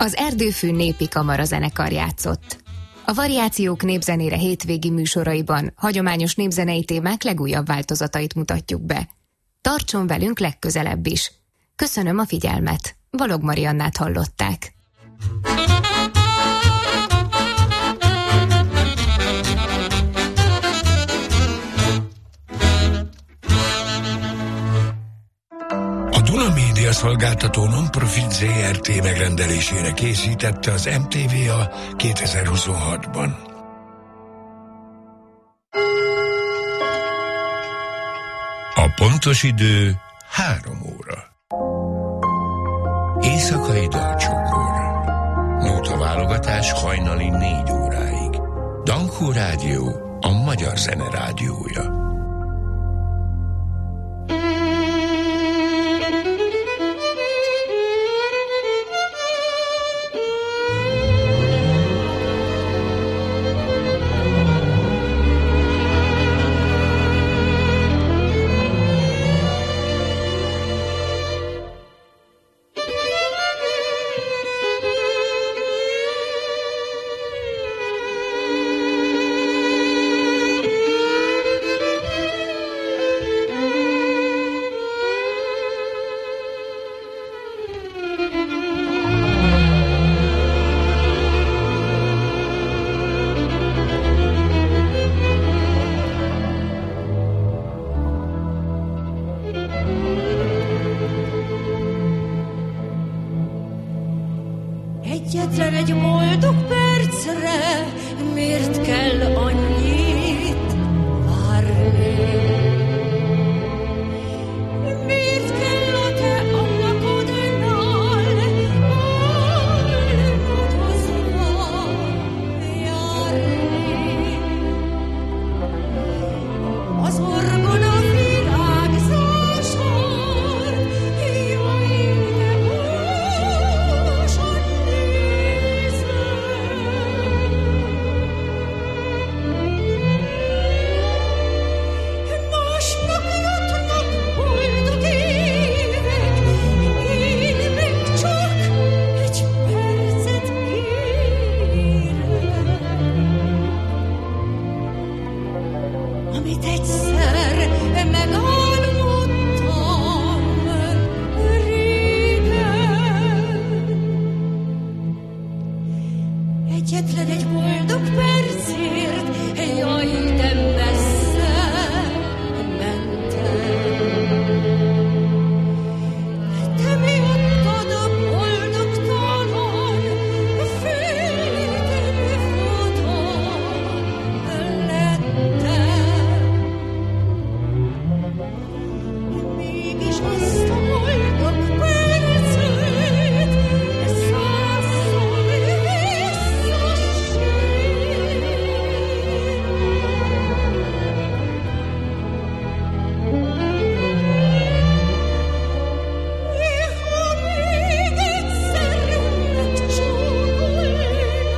Az Erdőfű Népi Kamara zenekar játszott. A Variációk népzenére hétvégi műsoraiban hagyományos népzenei témák legújabb változatait mutatjuk be. Tartson velünk legközelebb is. Köszönöm a figyelmet. Balog Mariannát hallották. A Duna Média Szolgáltató non-profit ZRT megrendelésére készítette az MTVA 2026-ban. A pontos idő 3 óra. Éjszakai dalcsokor. Nótaválogatás hajnali 4 óráig. Dankó Rádió, a magyar zene rádiója. Egyetlen egy boldog percre miért kell annyit várni? Miért kell a te ablakodnál álmodozva járni? Az orgona virágzásod, jaj, de búsan másnak jutnak boldog évek, én meg csak egy percet kérek, amit egyszer megálmodtam régen. Egyetlen egy boldog percért, jaj, de messze mentem. Te miattad a boldogtalan, féltem futam lettem. Mégis azt a boldog percet százszor ha még egyszer megcsókolnál,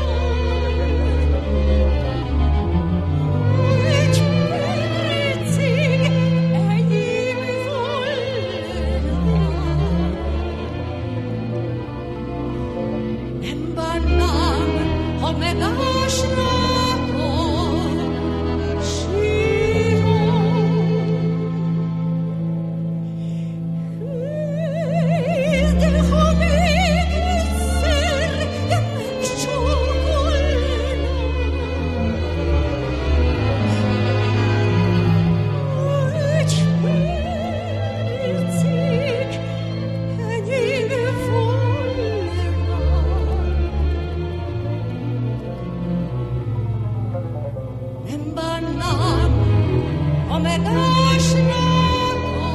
egy percig enyém volnál. Nem bánnám, ha megásnák a sírom. De ha még egyszer megcsókolnál, egy percig enyém volnál. Nem bánnám, ha megásnák a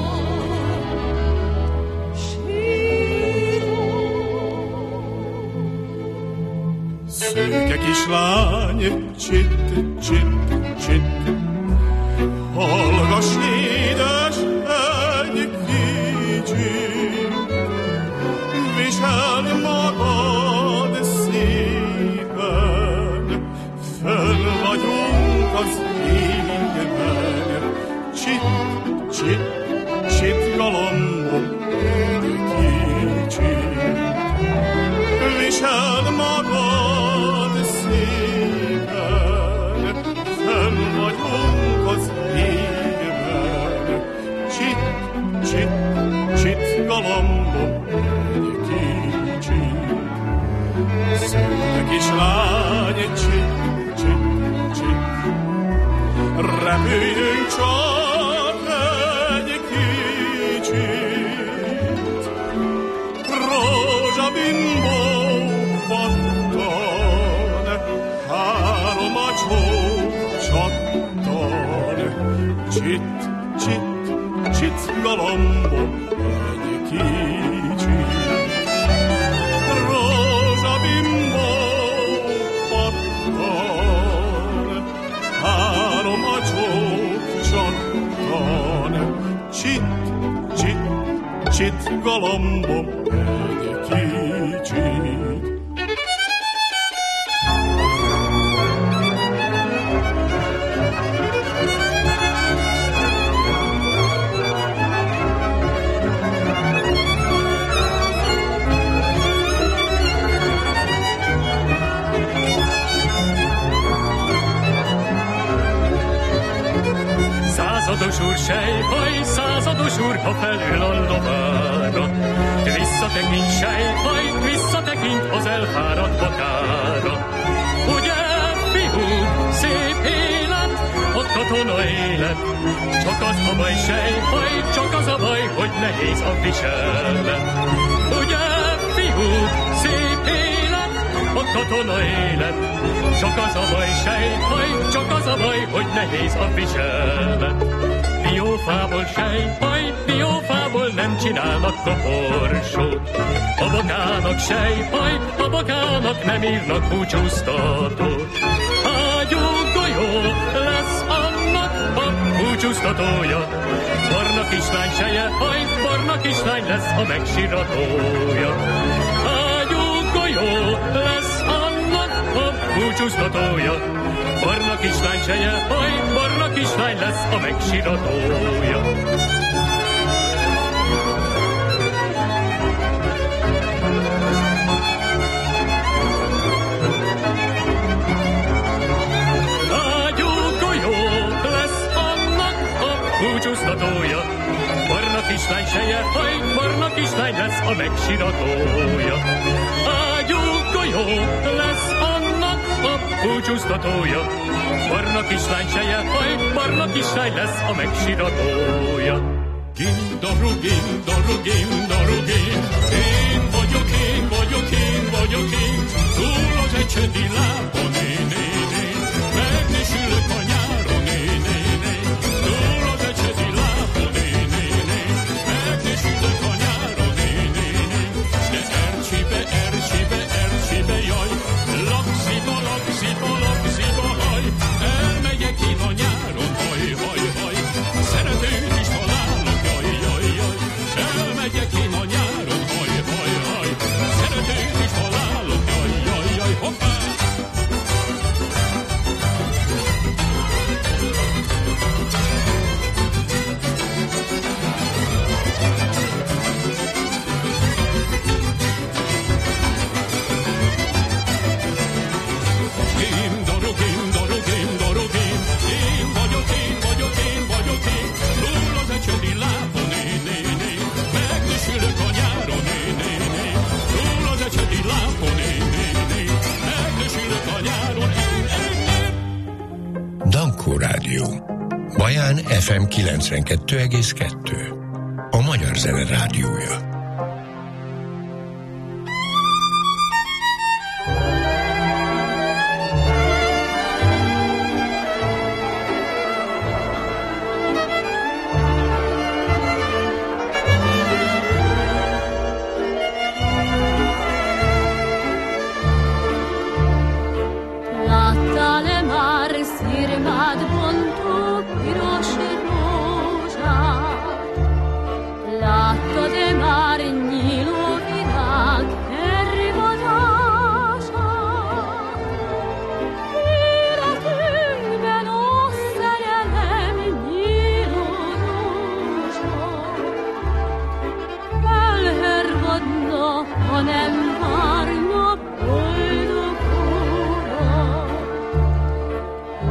sírom. Szőke kislány, csitt, csitt, csitt, hallgass édes egy kicsit, viseld magad szépen, fönn vagyunk az égben, csitt, csitt, csitt, galambom, egy kicsit, viseld csit galambom egy kicsit. Szőke kislány, csit, repüljünk csak egy kicsit. Rózsabimbó pattan, három a csók csattan. Csit galambom egy kicsit. Rózsabimbó pattan, három a csók csattan. Csit galambom egy kicsit. Százados úr sejhaj, százados úr, ha felül a lovára. Visszatekint sejhaj, visszatekint az elfáradt bakára. Ugye, fiú, szép élet, a katona élet. Csak az a baj sejhaj, csak az a baj, hogy nehéz a viselet. Ugye, fiú, szép élet, a katona élet. Csak az a baj sejhaj, csak az a baj, hogy nehéz a viselet. Diófából sejhaj, diófából nem csinálnak koporsót. A bakának sejhaj, a bakának nem írnak búcsúztatót. Ágyú golyó lesz annak a búcsúztatója. Barna kislány sejhaj, barna kislány lesz a megsiratója. Ágyú golyó lesz annak a búcsúztatója. Barna kislány sejhaj, barna kislány lesz a megsiratója. Ágyú golyó lesz annak a búcsúztatója. Barna kislány sejhaj, barna kislány lesz a megsiratója. Ágyú golyó lesz annak a búcsúztatója. Barna kislány sejhaj, barna kislány lesz a megsiratója. Gindaru, gindaru, gindaru, gin. Én vagyok, én vagyok, én vagyok én. Túl az egyedi lábon, én. Megnésülök a nyáron, én. Túl az egyedi lábon, én. Megnésülök a nyáron, én. De Ercsibe, jaj. Lagziba, haj. Elmegyek én a nyáron, haj. Szeretőt is találok, jaj. Elmegyek én a nyáron, haj. Szeretőt is találok, jaj. Hoppá! Dankó Rádió. Baján FM 92,2. A Magyar Zene Rádiója.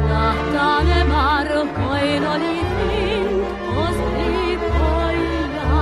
Hajnali fényt az épp hajján.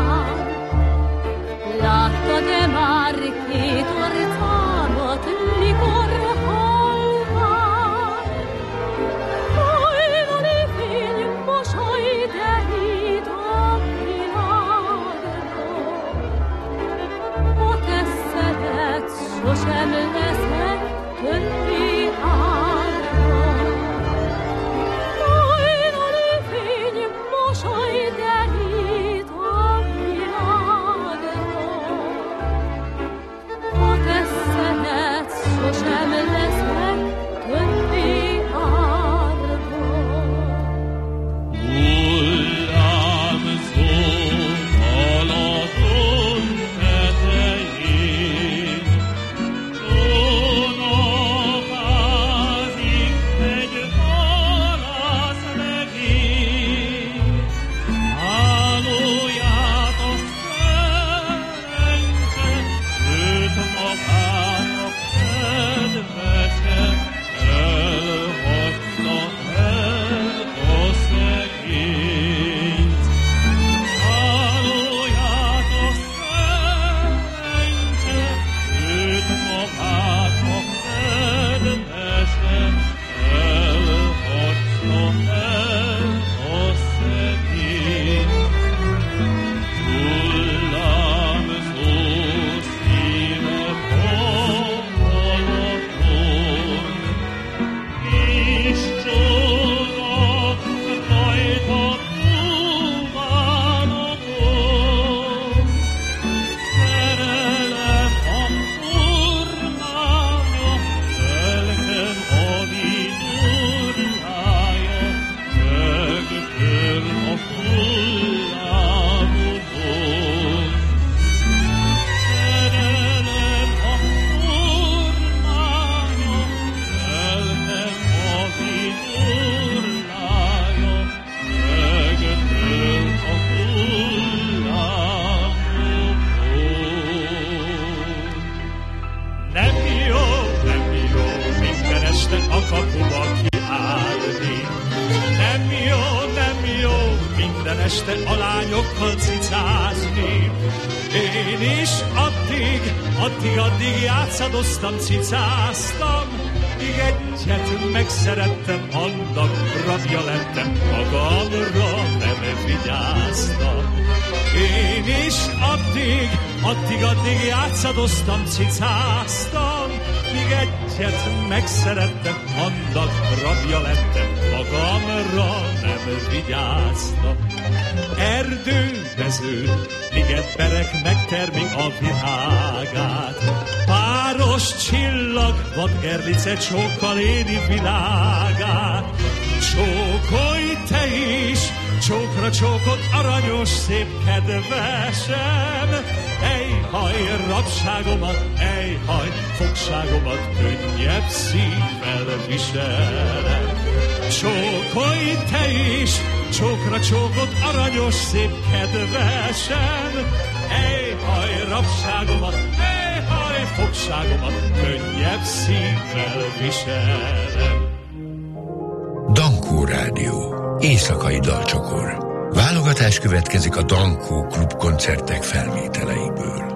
vigyázni. Én is addig játszadoztam, cicáztam, míg egyet megszerettem, annak rabja lettem, magamra nem vigyáztam. Én is addig játszadoztam, cicáztam, míg egyet megszerettem, annak rabja lettem, magamra nem vigyáztam. Erdő, mező, ligetberek megtermi a virágát, páros csillag, vadgerlice csókkal éri világát. Csókolj te is, csókra csókot, aranyos, szép kedvesem, ejhaj rabságomat, ejhaj fogságomat, könnyebb szívvel viselem. Csókolj te is, csókra csókot, aranyos, szép kedvesem, ejhaj rabságomat, ejhaj fogságomat, könnyebb szívvel viselem. Dankó Rádió. Éjszakai dalcsokor. Válogatás következik a Dankó Klub koncertek felvételeiből.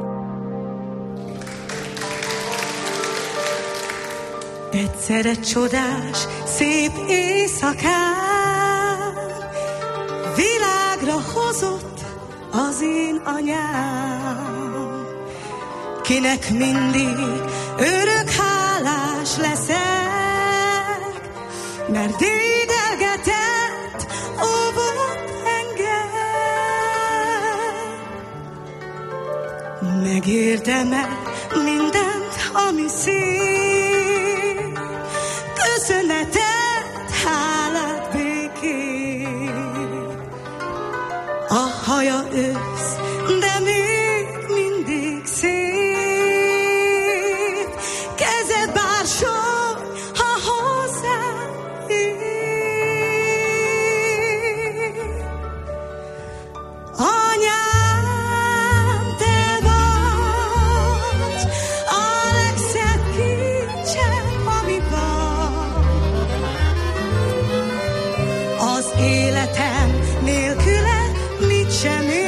Egyszerre csodás, szép éjszakán világra hozott az én anyám, kinek mindig örök hálás leszek, mert dédelgetett, óvott engem. Megérdemel mindent, ami szép, köszönetet, hálát, békét. A haja ősz, de még mindig szép, keze bársony, ha hozzám ér. Anyám, te vagy a legszebb kincsem, ami van. Az életem nélküled mit sem ér.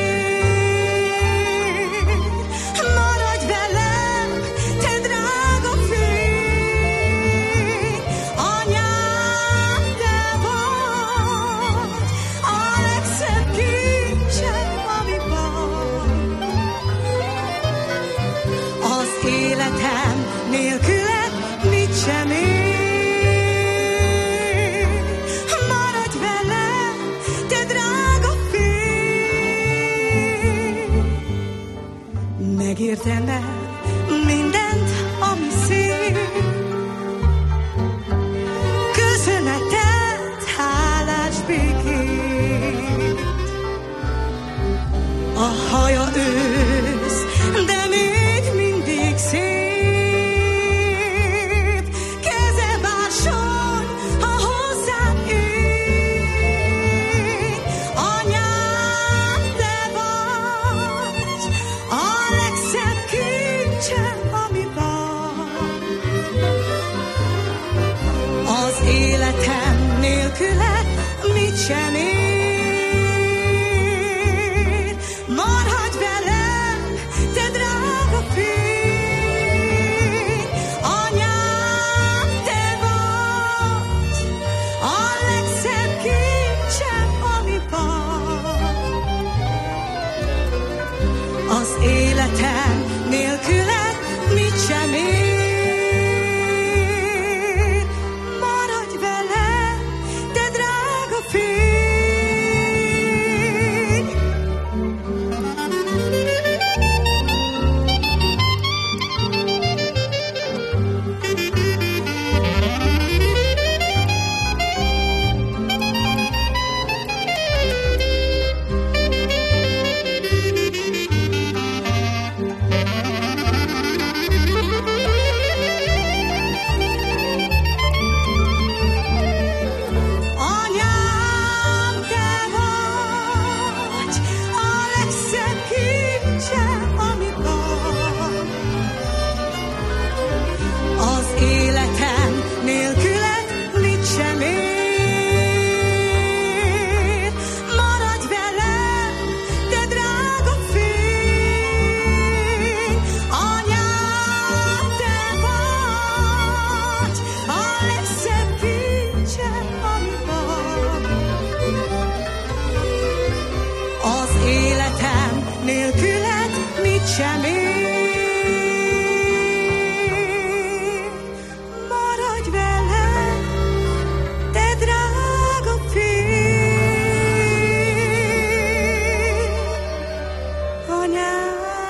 Maradj velem, te drága fény. Anyám, te vagy a legszebb kincsem, ami van. Az életem nélküled mit sem ér. Maradj velem, te drága fény. Megérdemel mindent, ami szép, köszönetet, hálás, békét. A haja ősz, de még mindig szép, keze bársony, ha hozzám ér. Anyám, te vagy a legszebb kincsem, ami van. Az életem nélküled mit sem ér. Maradj velem, te drága fény. Anyám, te vagy a legszebb kincsem, ami van. Az életem nélküled mit sem ér. Maradj velem, te drága fény. nélküled mit sem ér. Maradj velem, te drága fél, anyám.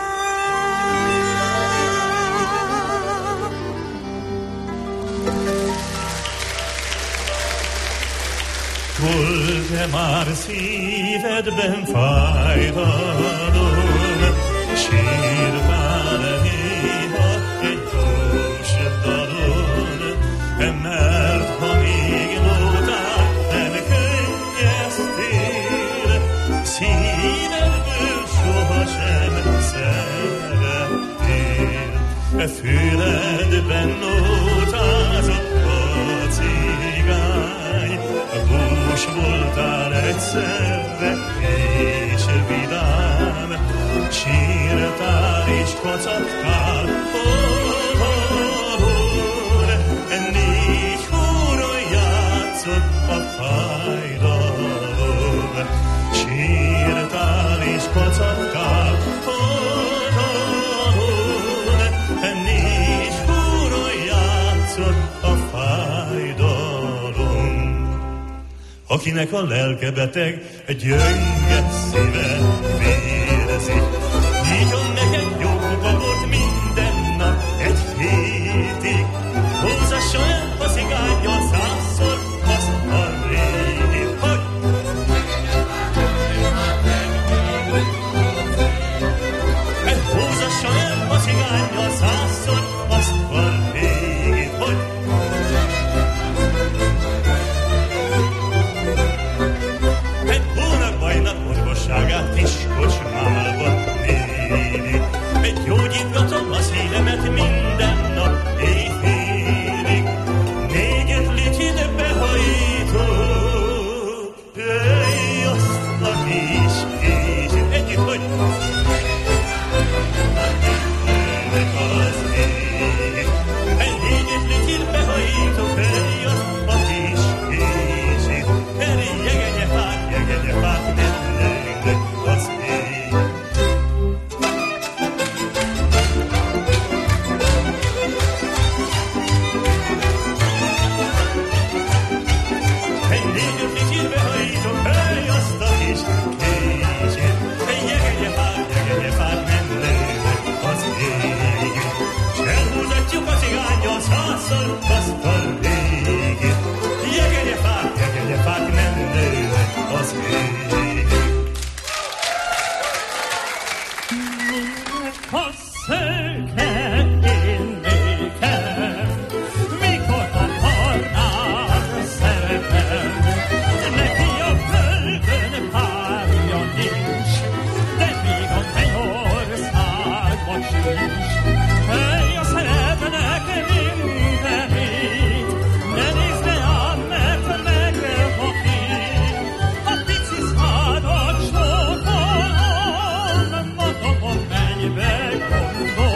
Hol-e már szívedben fájdalom, sírtál néha egy dús dalon, mert ha még nótát nem könnyeztél, szívedből sohasem szerettél. Füledben nótázott a cigány, bús voltál egyszerre és vidám, sírtál és kacagtál oldalon, 4 hóron játszott a fájdalom, sírtál és kacagtál oldalon, 4 hóron játszott a fájdalom. Akinek a lelke beteg, egy gyönge szíve vérzik, nyígyon neked jobba volt minden nap egy hétig. Húzassa el a cigánnyal 100-szor azt a régit, hogy húzassa el a cigánnyal 100-szor azt a régit, hogy orvosságát kis kocsmában védi. Egy gyógyítgatom a szívemet minden nap éjfélig. 4-5 litrit behajítok, jöjj azt a kis kicsit együtt, hogy jönnek az ég. 4-5 litrit behajítok, jöjj azt a kis kicsit. Jegenyefák, nem lőnek az ég. Egy 4-5 litrbe hajítok, jöjj azt a kis kicsit. Jegenyefák, nem lőnek az ég. S elhúzatjuk a cigánnyal 100-szor azt a régit. Jegenyefák, nem lőnek az ég. A szőke én nékem, mikor akarnád szeretem. Neki a földön párja nincs, de még a mennyországban sincs. Hely, a szeretnek mindenit, ne nézd rám, mert megbakít. A pici szádat csókolom, mondom, hogy mennybe gondol.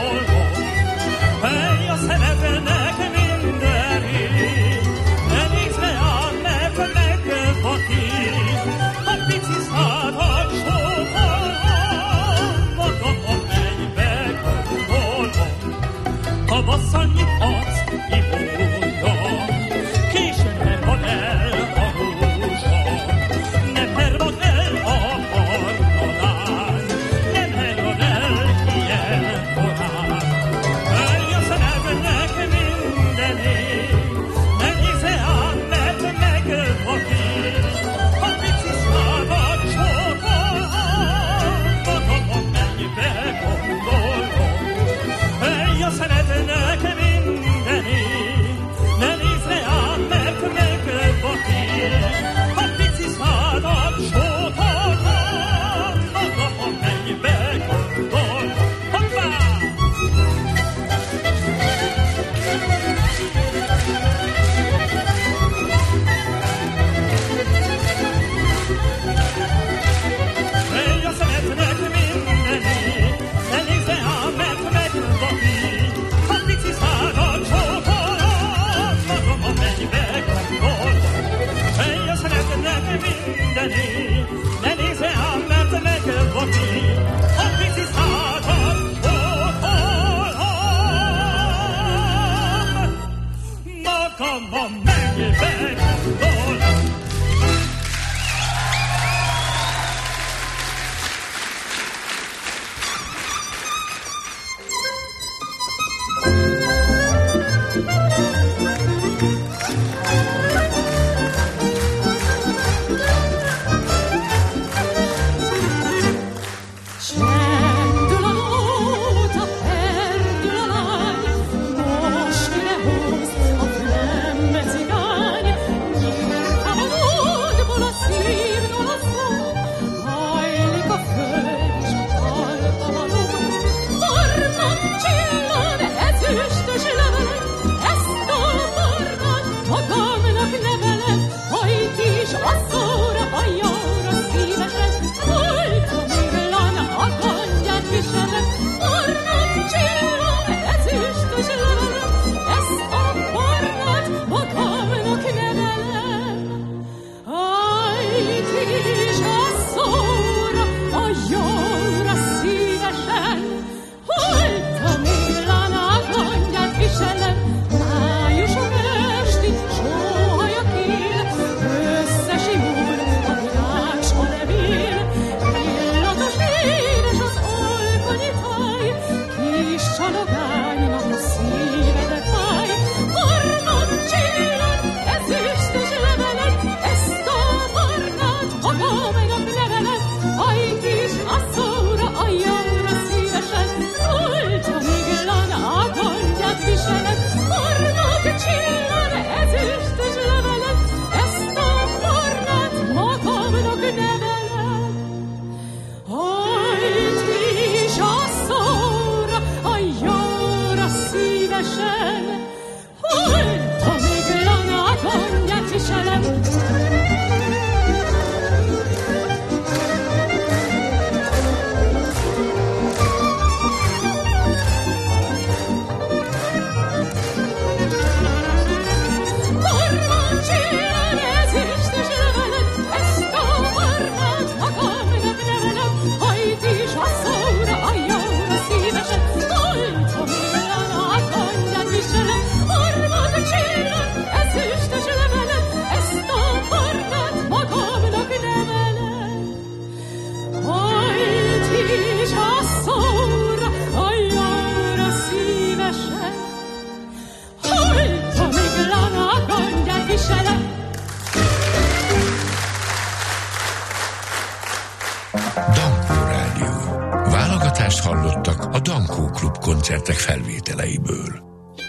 válogatást hallottak a Dankó Klub koncertek felvételeiből.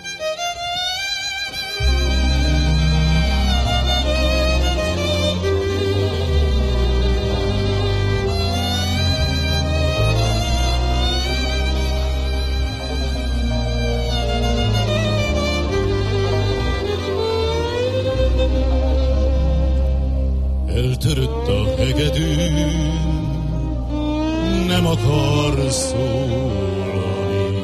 Eltörött a hegedű, nem akar szólani.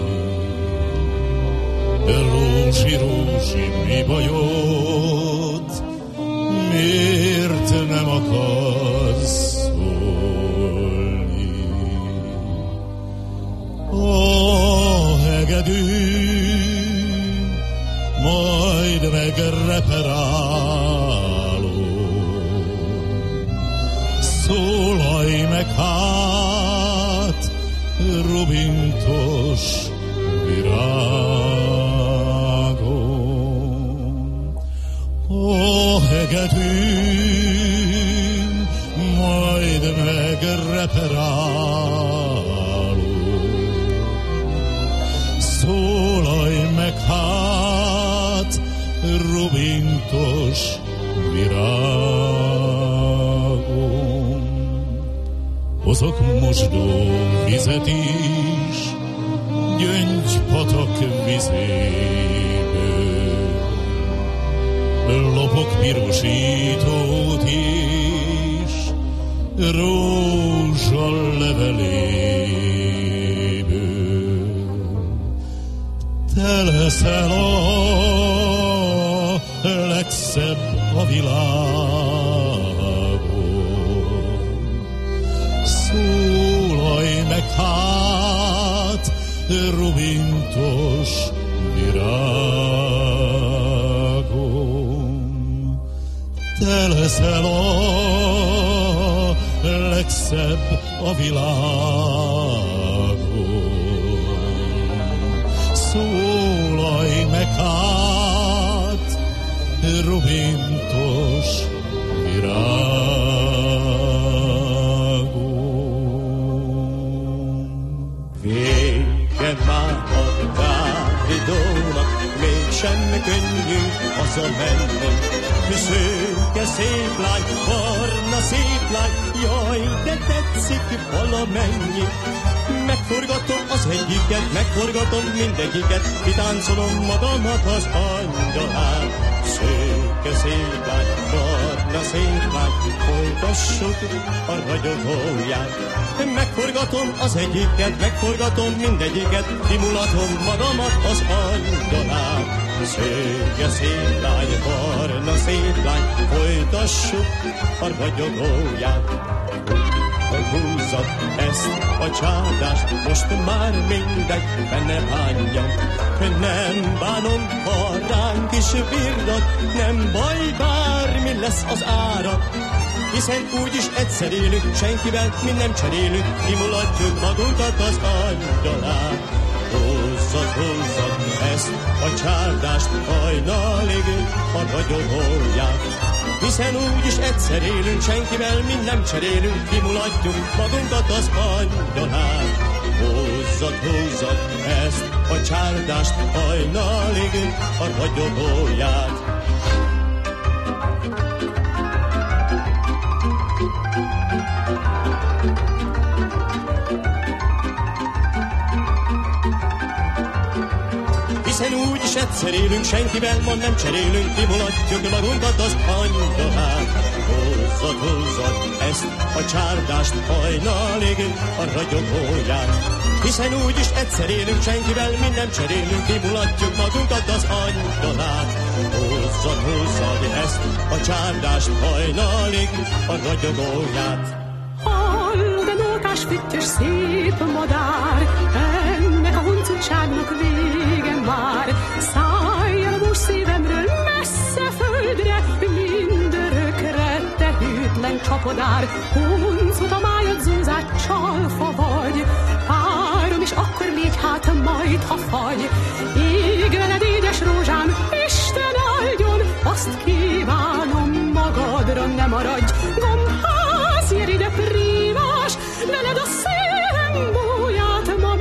De Rózsi, Rózsi, mi bajod? Miért nem akarsz szólni? A hegedű majd megreperáló. Szólalj meg hát, rubintos virágom. A hegedűn majd megreperáló. Szólalj meg hát, rubintos virágom. Hozok mosdó vizet is, gyöngypatak vizéből. Lopok pirosítót is, rózsa leveléből. Te leszel a legszebb a világon. Szólalj meg hát, rubintos virágom. Te leszel a legszebb a világon. Szólalj meg hát, rubintos virágom. Vége már a Dávidónak, mégsem könnyű hazamenni. Szőke szép lány, barna szép lány, jaj, de tetszik valamennyi. Megforgatom az egyiket, megforgatom mindegyiket, kitáncolom magamat az angyalán. Szőke szép lány, barna szép lány, folytassuk a ragyogóját. Megforgatom az egyiket, megforgatom mindegyiket, kimulatom magamat az angyalán. Szőke szép lány, barna szép lány, folytassuk a ragyogóját. Húzzad ezt a csádást, most már mindegy, benne bánjam. Nem bánom, ha ránk is virdat, nem baj, bármi lesz az ára. Hiszen úgyis egyszer élünk, senkivel mi nem cserélünk, kimulatjuk magunkat az angyalán. Húzzad, húzzad ezt a csárdást, hajnalig a ragyogóját. Hiszen úgyis egyszer élünk, senkivel mi nem cserélünk, kimulatjuk magunkat az angyalán. Húzzad, húzzad ezt a csárdást, hajnalig a ragyogóját. Hiszen úgyis egyszer élünk, senkivel ma nem cserélünk, kimulatjuk magunkat az angyalán. Húzzad, húzzad ezt a csárdást, hajnalig a ragyogóját. Hiszen úgyis egyszer élünk, senkivel mi nem cserélünk, kimulatjuk magunkat az angyalán. Húzzad, húzzad ezt a csárdást, hajnalig a ragyogóját. Hall, de nótás, füttyös, szép madár, ennek a huncutságnak vége már. Szállj el most szívemről messze földre, mindörökre te hűtlen csapodár. Huncut a májad zúzát, csalfa vagy, párom is akkor légy hát majd, ha fagy. Ég veled, édes rózsám, Isten áldjon, azt kívánom magadra ne maradj. Gombház, gyere ide, prívás, veled a szívem búját ma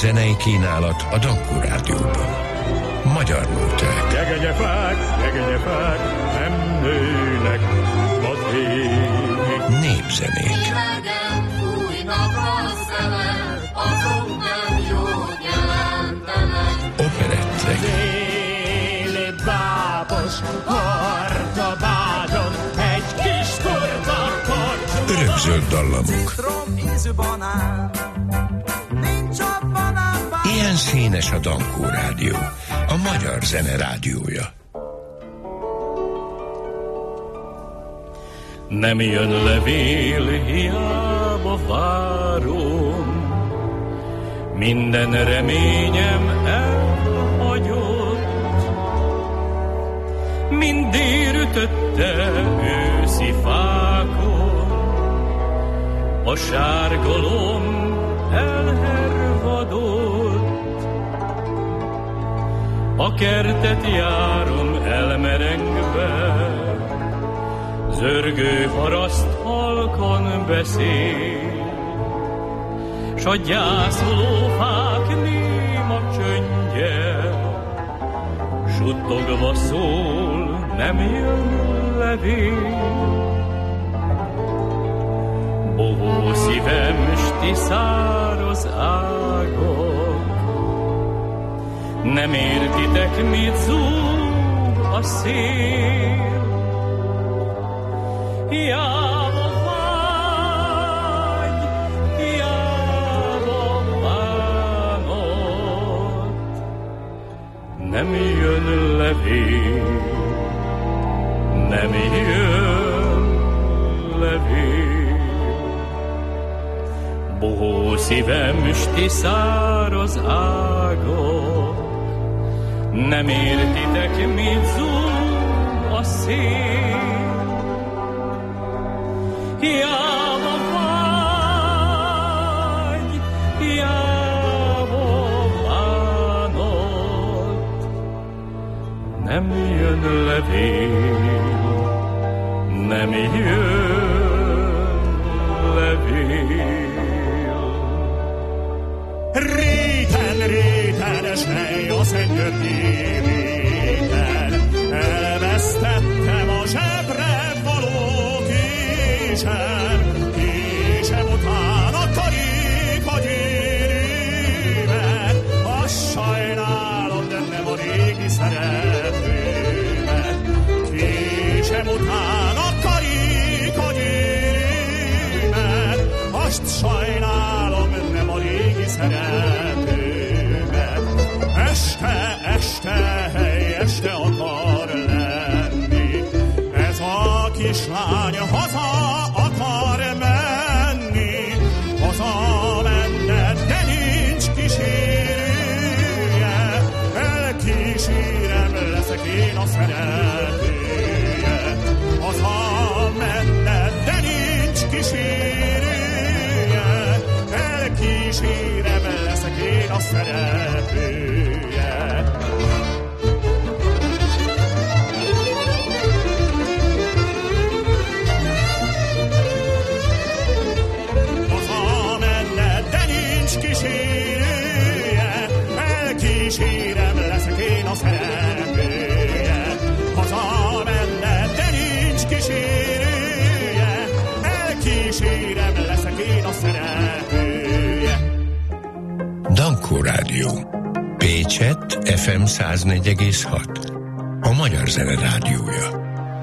zenei kínálat a Dankó Rádióban. Magyar nóták. Jegegyefák, nem nőnek vadvégig. Népzenék. Hidegen fújnak a szelek, azok nem jót jelentenek. Operettek. Déli bábos hordabádon egy kis kurva korcsú. Örökzöld dallamok. Ilyen színes a Dankó Rádió, a magyar zene rádiója. Nem jön levél, hiába várom, minden reményem elhagyott, mind délütötte őszi fákon, a sárgalom elhervadott. A kertet járom elmerengve, zörgő haraszt halkan beszél, s a gyászoló fák néma csöndje, suttogva szól, nem jön levél. Bohó szívem, sti száraz ágak, nem értitek, mit zúg a szél. Hiába vágy, hiába bánat, nem jön levél, nem jön levél. Bohó szívem, sti száraz ágak, nem értitek, mit zúg a szél. Hiába vágy, hiába bánat, nem jön levél, nem jön levél. Réten, sej a Szentgyörgyi réten, elvesztettem a zsebre való késem után a karika gyérímet, azt sajnálom, de nem a régi szeretőmet. Késem után a karika gyérímet, azt sajnálom, nem a régi szeretőmet. Este akar lenni, ez a kislány haza akar menni, haza menne, de nincs kísérője, elkísérem, leszek én a szeretője. Haza menne, de nincs kísérője, elkísérem, leszek én a szeretője. Elkísérem, leszek én a szereplője. Haza menne, de nincs kísérője. Elkísérem, leszek én a szereplője. Dankó Rádió. Pécset FM 104,6. A magyar zene rádiója.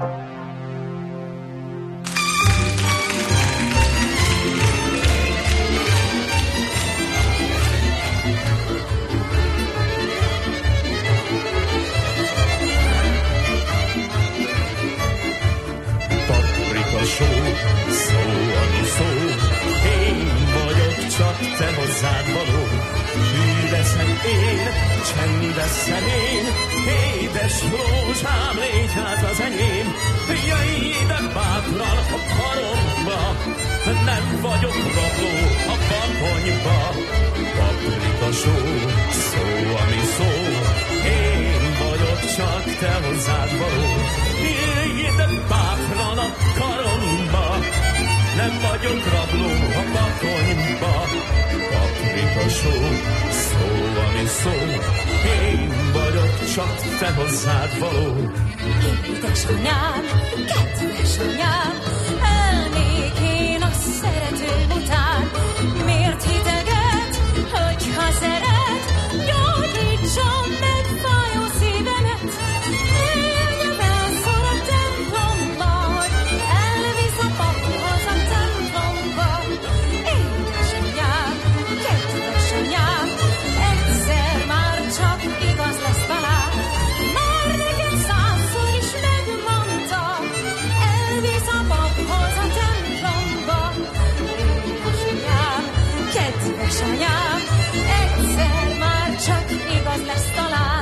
Te hozzád való, hűveszem én, csendes szemén, édes rózsám, légy hát az enyém, jöjj ide bátran a karomba, nem vagyok rabló a bakonyba. Paprika só, szó, ami szó, én vagyok csak te hozzád való, jöjj ide bátran a karomba, nem vagyok rabló a bakonyba. Paprika a só, szó, ami szó, én vagyok csak te hozzád való. Édesanyám, kedves anyám, elnék én a szeretőm után. Miért hiteget, hogyha szeret, gyógyítson meg fájó szívemet. Miért elszor a templomba, hogy elvisz a paphoz a templomba. Édesanyám, kedves anyám, egyszer már csak igaz lesz talán. Már neked százszor is megmondta, elvisz a paphoz a templomba. Édesanyám, kedves anyám, egyszer már csak igaz lesz talán.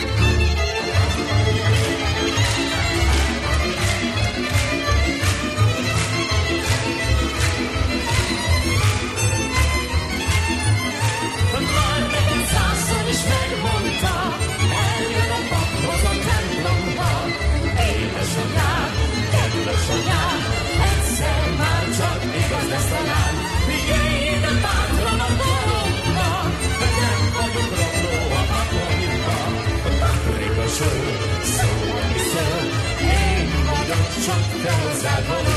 Már neked százszor is megmondta, eljön a paphoz a templomba. Édesanyám, kedves anyám, egyszer már csak igaz lesz talán. Figyelj ide bátran a koromba, hogy nem vagyok romló a paponikba. A paprika só, szó, ami szó, én vagyok csak te hozzád való.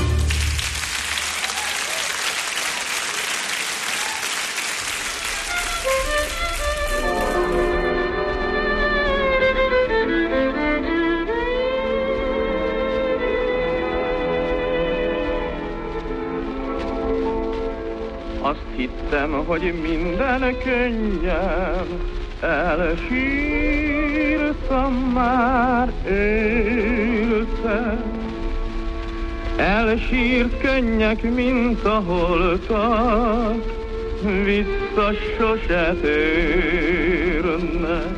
Azt hittem, hogy minden könnyem, elsírtam már éltem. Elsírt könnyek, mint a holtak, vissza sose térnek.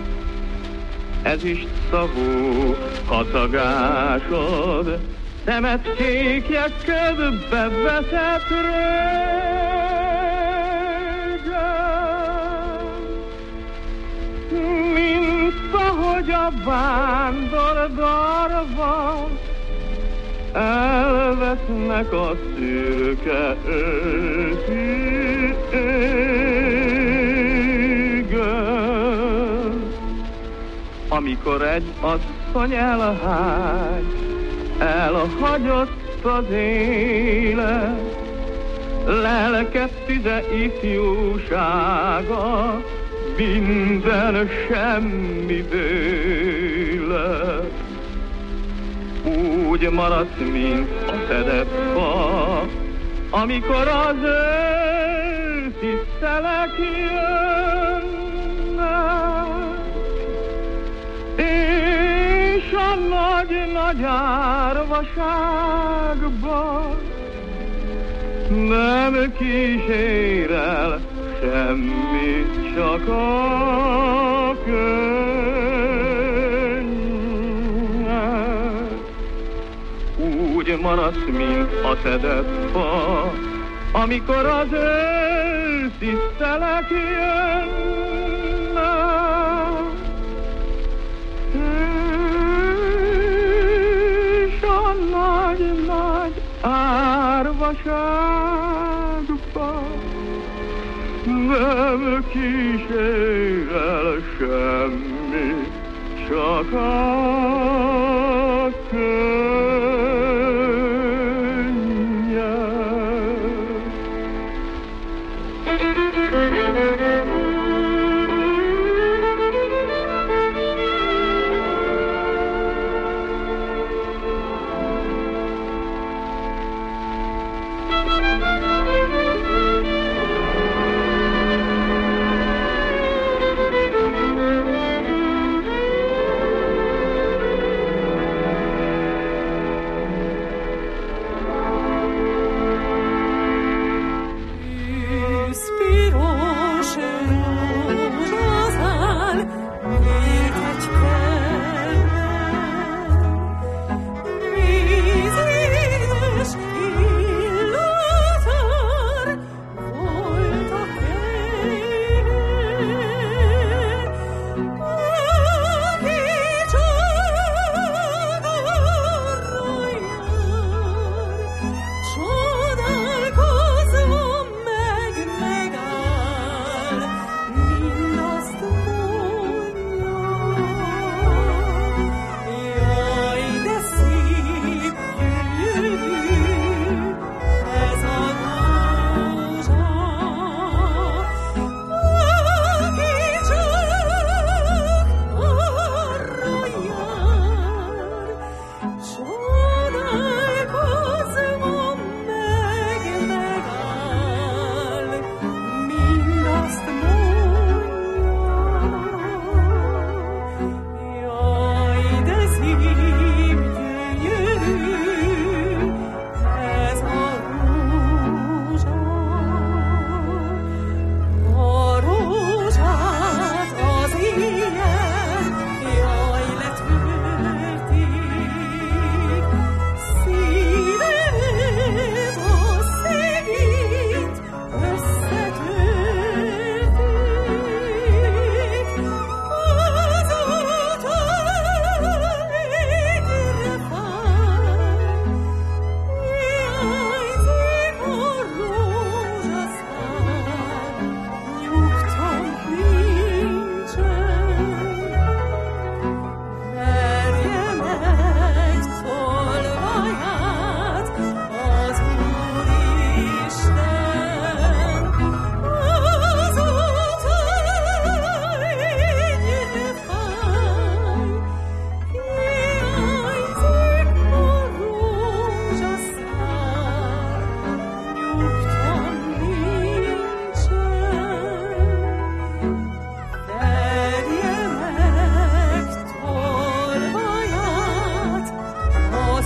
Ezüst szavú kacagásod, szemetkékje ködbe vetett régen. Mint ahogy a vándor darva elvesznek a szürke őszi égen. Amikor egy asszony elhágy, elhagyott az élet, lelke tüze ifjúsága, minden semmi dőlet. Úgy maradt, mint a fedett fa, amikor az őszi szelek jönnek, és a nagy-nagy árvaságban nem kísér el semmi, csak a könnyek. Úgy maradsz, mint a szedett fa, amikor az őszi szelek jönnek, és a nagy-nagy árvaságban nem kísér el semmi, csak a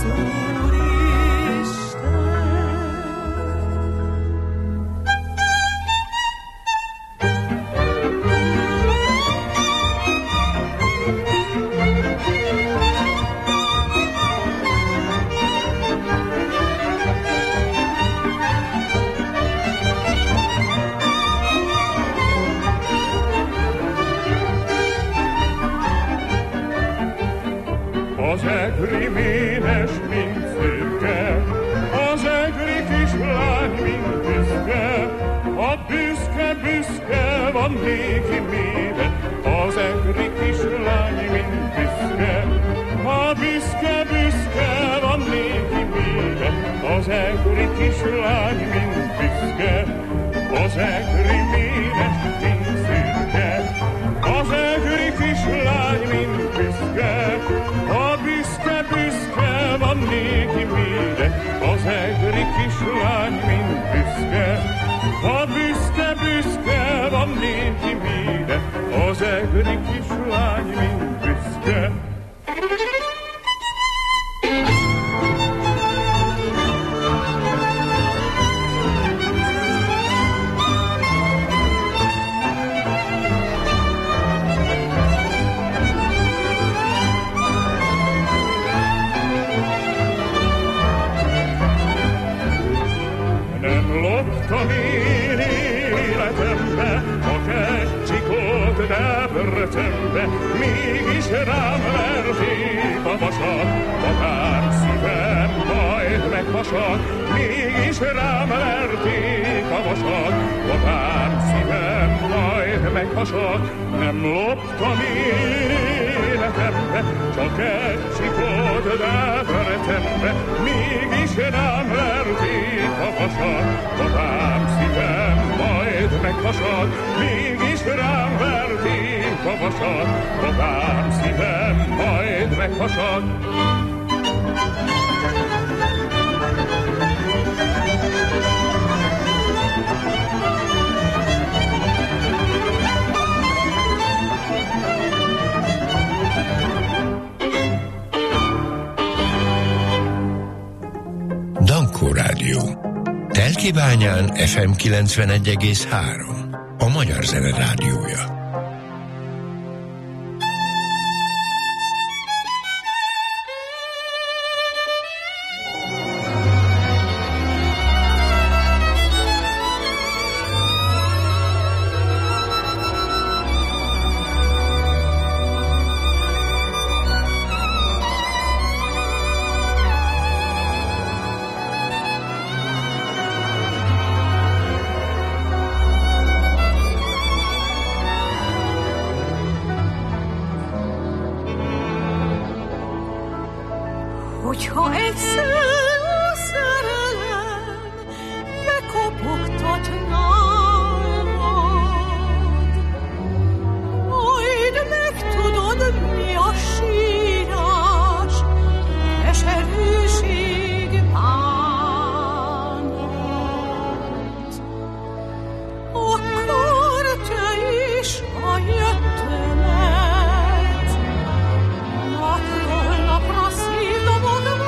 Az egri ménes, mint szürke, az egri kislány, mint büszke, a büszke van néki mére, az egri kislány, mint büszke, a büszke van néki mére, az egri kislány, mint büszke, az egri ménes, mint szürke, az egri kislány, mint büszke, a büszke van néki mire, az egri kislány, mint büszke, a büszke van néki mire, az egri kislány, mint büszke. Loptam én életembe a kecsikót Debrecenbe, mégis rám verték a vasat, akár szívem majd meghasad, mégis rám verték a vasat, akár szívem majd meghasad. Nem loptam én életembe, csak kecsikót Debrecenbe, mégis rám verték a vasat, akár szívem majd meghasad, mégis rám verték a vasat, akár szívem majd meghasad. Dankó Rádió. Telkibányán FM 91,3. A Magyar Zene Rádiója. Hogyha egyszer a szerelem lekopogtatná magad, majd megtudod, mi a sírás, keserűség, bánat, akkor te is a jöttelet napról napra szívd a magad.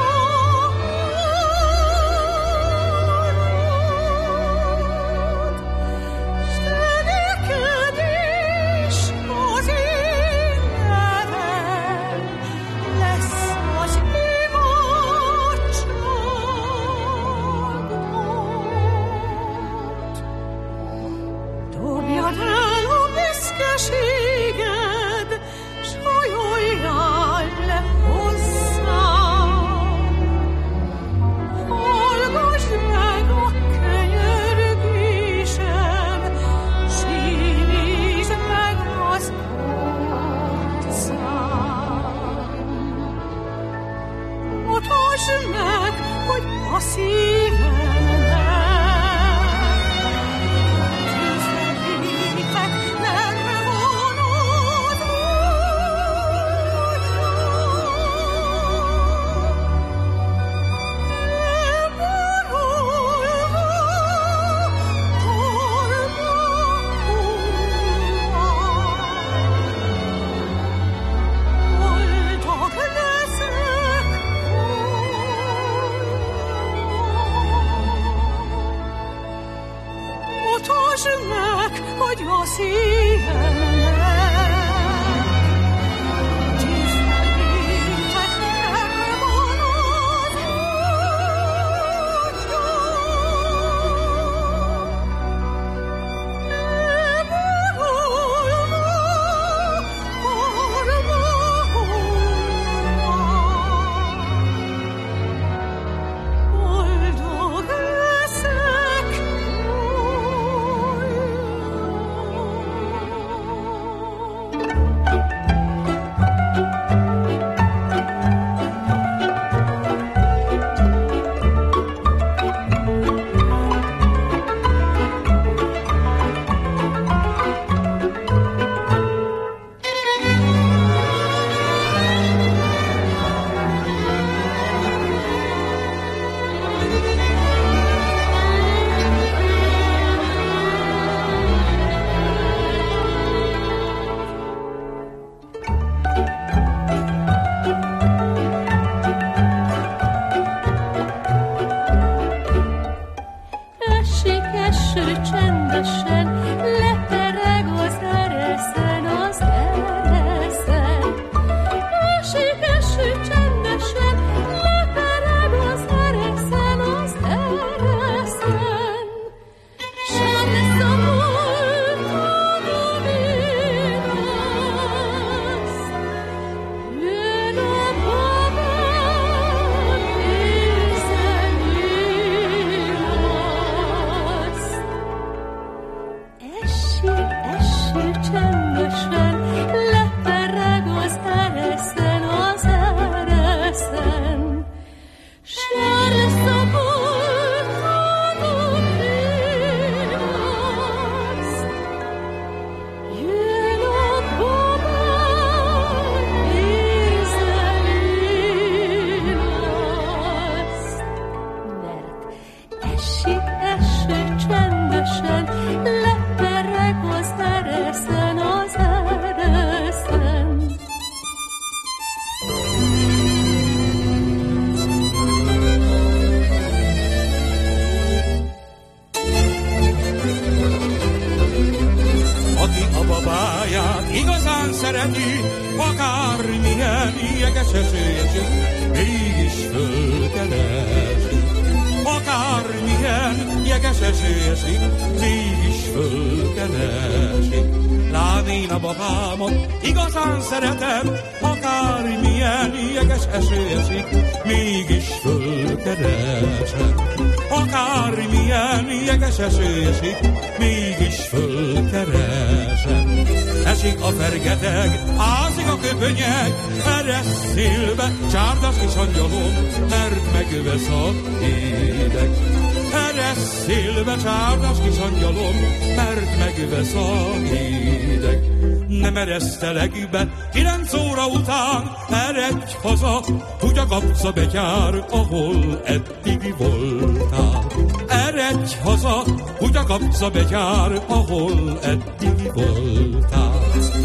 Eresztelek be, 9 óra után eredj haza, hogy a kapca betyár, ahol eddig voltál. Eredj haza, hogy a kapca betyár, ahol eddig voltál.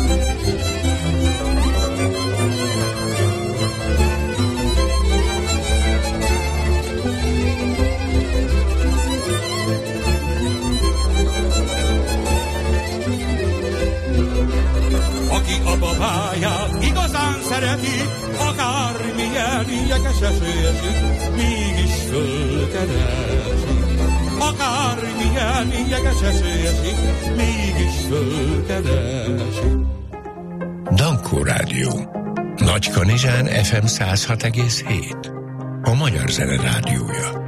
A babáját igazán szereti, akármilyen jeges eső esik, mégis fölkeresi. Akármilyen jeges eső esik, mégis fölkeresi. Dankó Rádió. Nagykanizsán FM 106,7. A Magyar Zene Rádiója.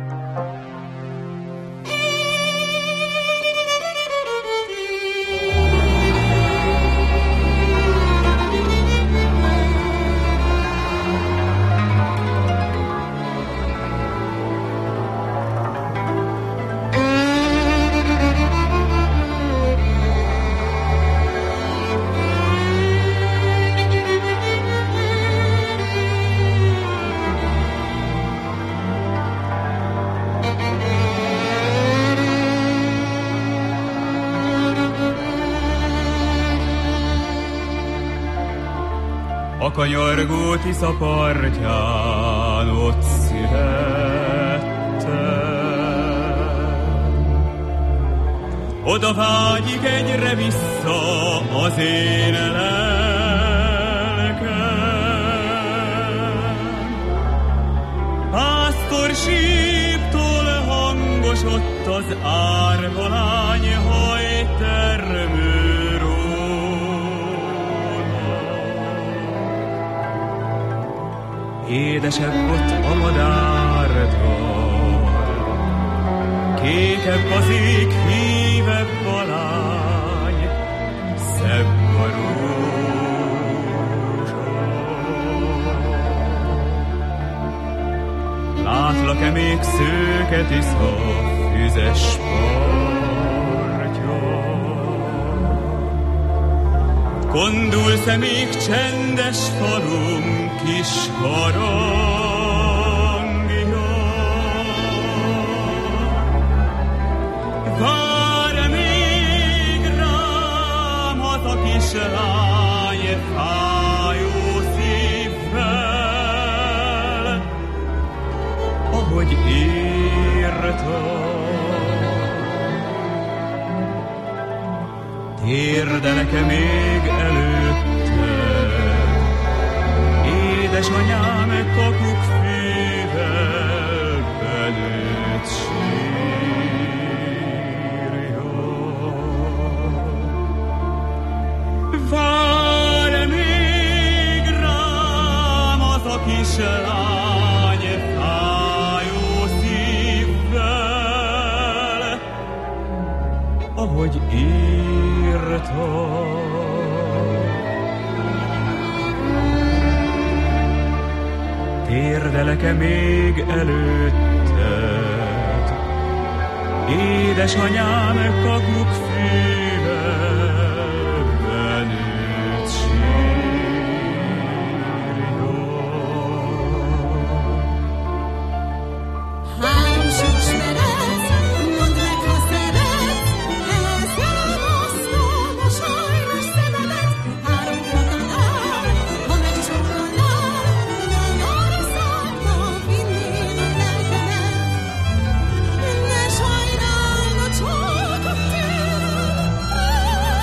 A kanyargó Tisza partján ott születtem. oda vágyik egyre vissza az én lelkem. Pásztor síptól hangosott az árvalány hajtermő róla. Édesebb ott a madártal, kékebb az ég, hívebb a lány, szebb a rózsa. Látlak-e még szőket iszva füzes partja? Kondulsz-e még csendes falum kis harangja? Vár még rám az a kislány fájó szívvel, ahogy írtam. Térdelek-e még előtte, édesanyám kakukkfűvel belőtt sírja. Vár még rám az a kislány fájó szívvel, ahogy írtam. Térdelek-e még előtted, édesanyám kakukkfűvel benőtt sírja. Három süksmeredsz, mondd meg, ha szeretsz, elszem osztom a sajnos szemedet. Három fogadál, ha megcsokolnál, nagyon szállna vinnél a lelkemet. Ne sajnálna csak a tőlem,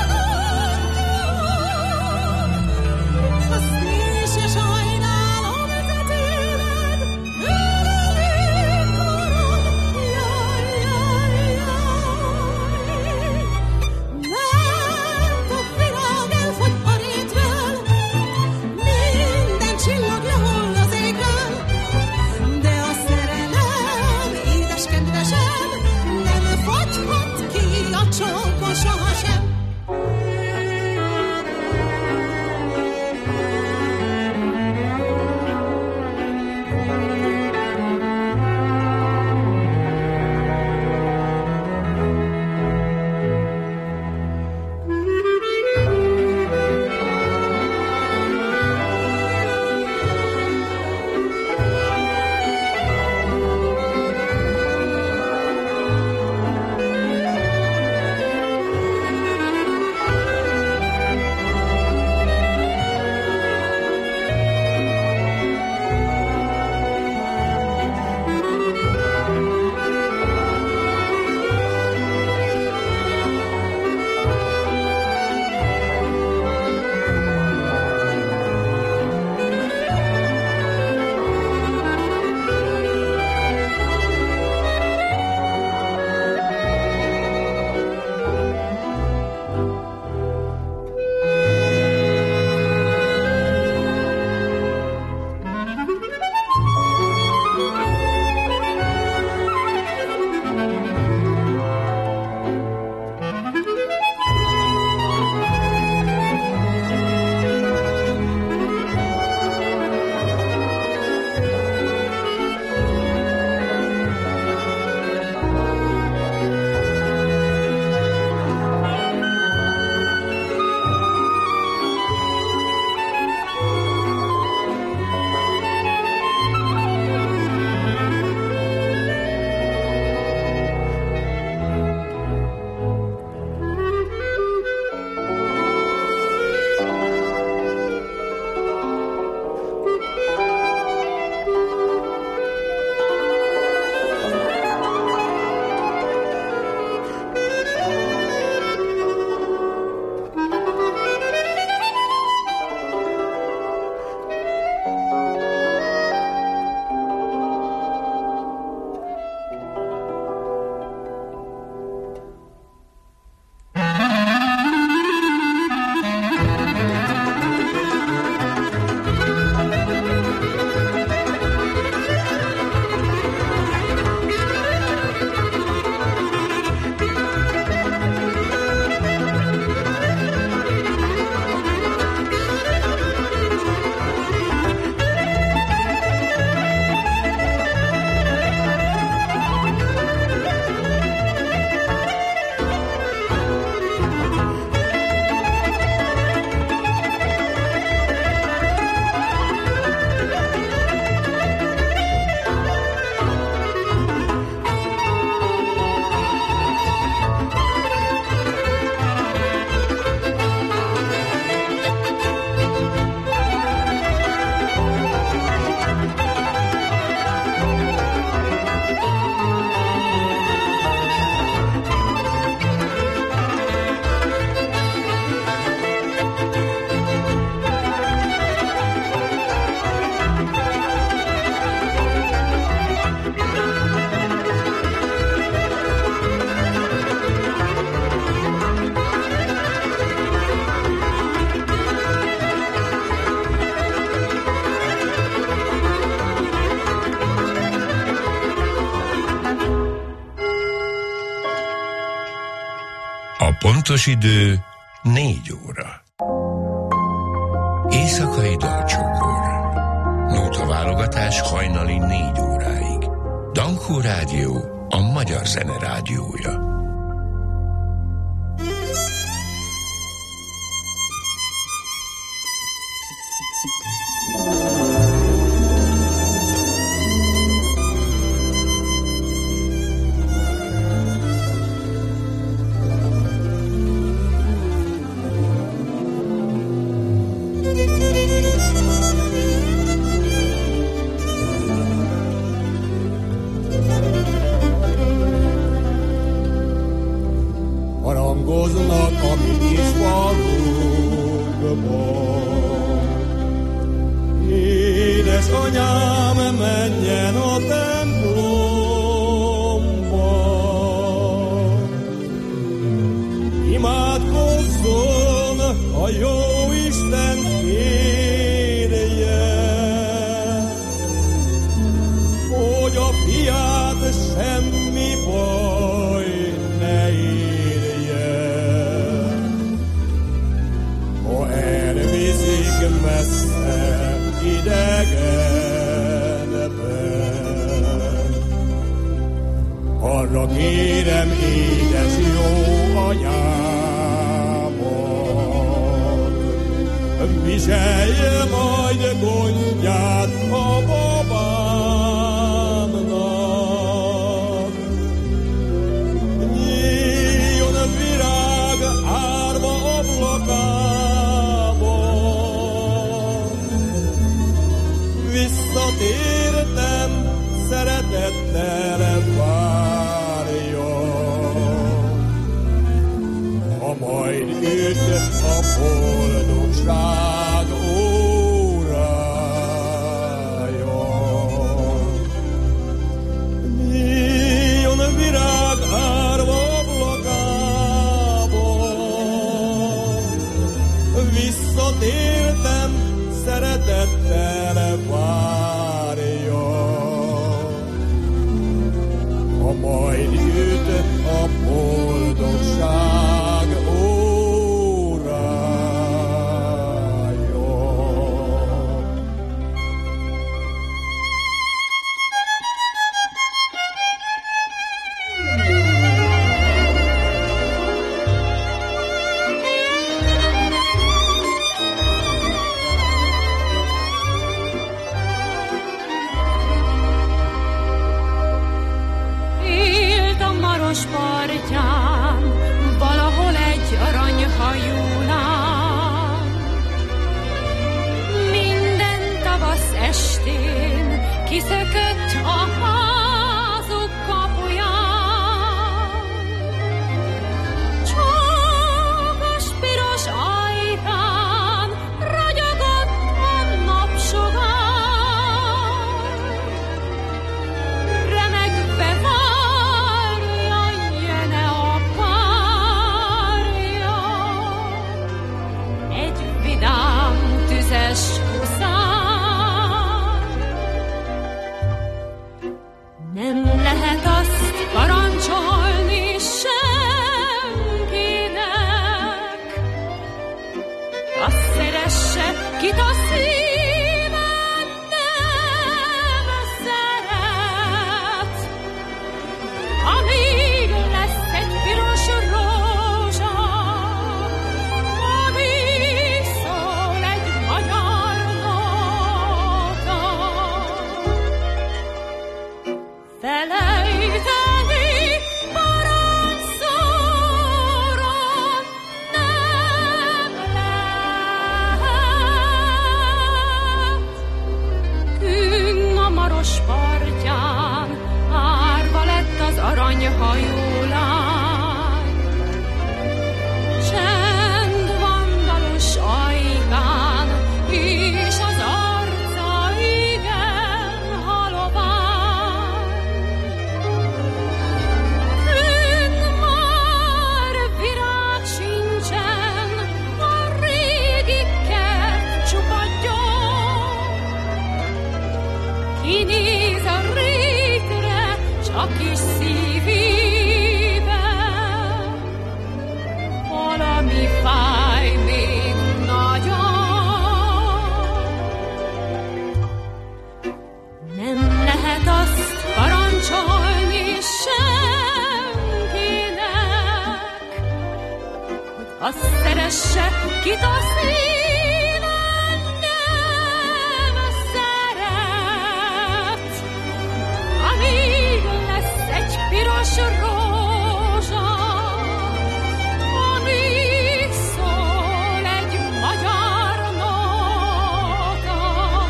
Pontos idő 4 óra. Éjszakai dalcsokor. Nótaválogatás hajnali 4 óráig. Dankó Rádió, a magyar zene rádiója. Harangoznak a mi kis falunkban. Édesanyám, menjen a templomba, imádkozzon a Jóisten kérje, hogy a fiát semmi baj ne érje. Ha elviszik messze idegenben, arra kérem édes jó anyámat, viselje majd gondját a babámnak. Nyíljon virág árva ablakában, visszatértem, szeretettel várja. Ha majd üt a boldogság órája, nyíljon virág árva ablakában, visszatértem, szeretettel várja. Ha majd jut a boldogság órája. Élt a Maros partján, valahol egy aranyhajólán. Minden tavasz estén kiszökött a házuk kapuján. Csókos piros ajtán ragyogott a napsugár. Remegve várja, jön-e a párja, egy vidám tüzes huszár. Nem lehet azt parancsolni senkinek, azt szeresse, kit a szíven nem szeret. Amíg lesz egy piros rózsa, amíg szól egy magyar nóta, felejteni parancsóron nem lehet. Künn a Maros partján árva lett az aranyhajólán. Csend van dalos ajkán, és az arca igen halovány. Künn már virág sincsen, a régi kert csupa gyom. Kinéz a rétre, csak is szívébe, szeresse, kit a szíven nem szeret. Amíg lesz egy piros rózsa, amíg szól egy magyar nóta,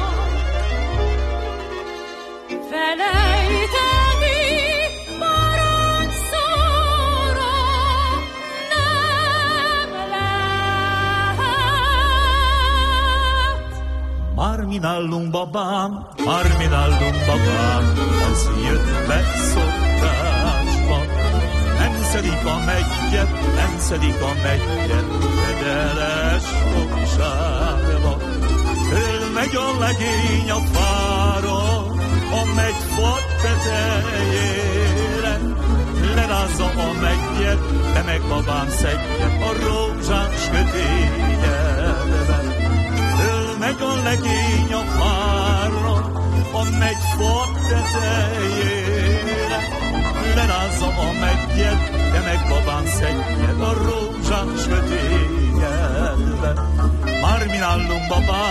felejteni parancsóra nem lehet. Már mi nálunk babám, az jött be szokásba. Nem szedik a meggyet, fedeles fogságba. Fölmegy a legény a fára, a megyfa tetejére. Lerázza a meggyet, de meg babám szedje a rózsás kötényedbe. Fölmegy a legény a fára, a megyfa tetejére. Lerázza a meggyet, de meg babám szedjed a rózsás kötényedbe. Már mi nálunk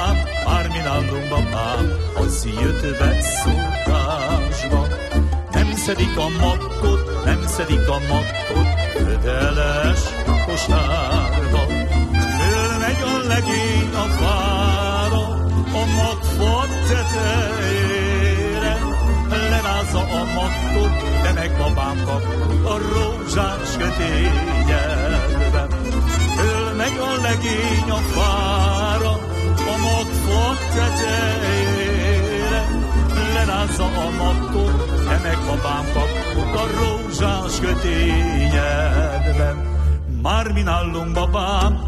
babám, az jött be szokásba. Nem szedik a makkot, köteles kosárba. Fölmegy a legény a fára, a magfa tetejére. Lerázza a makkot, de meg babám kapott a rózsás kötényedbe. Fölmegy a legény a fára, a magfa tetejére. Lerázza a makkot, de meg babám kapott a rózsás kötényedbe. Már mi nálunk babám,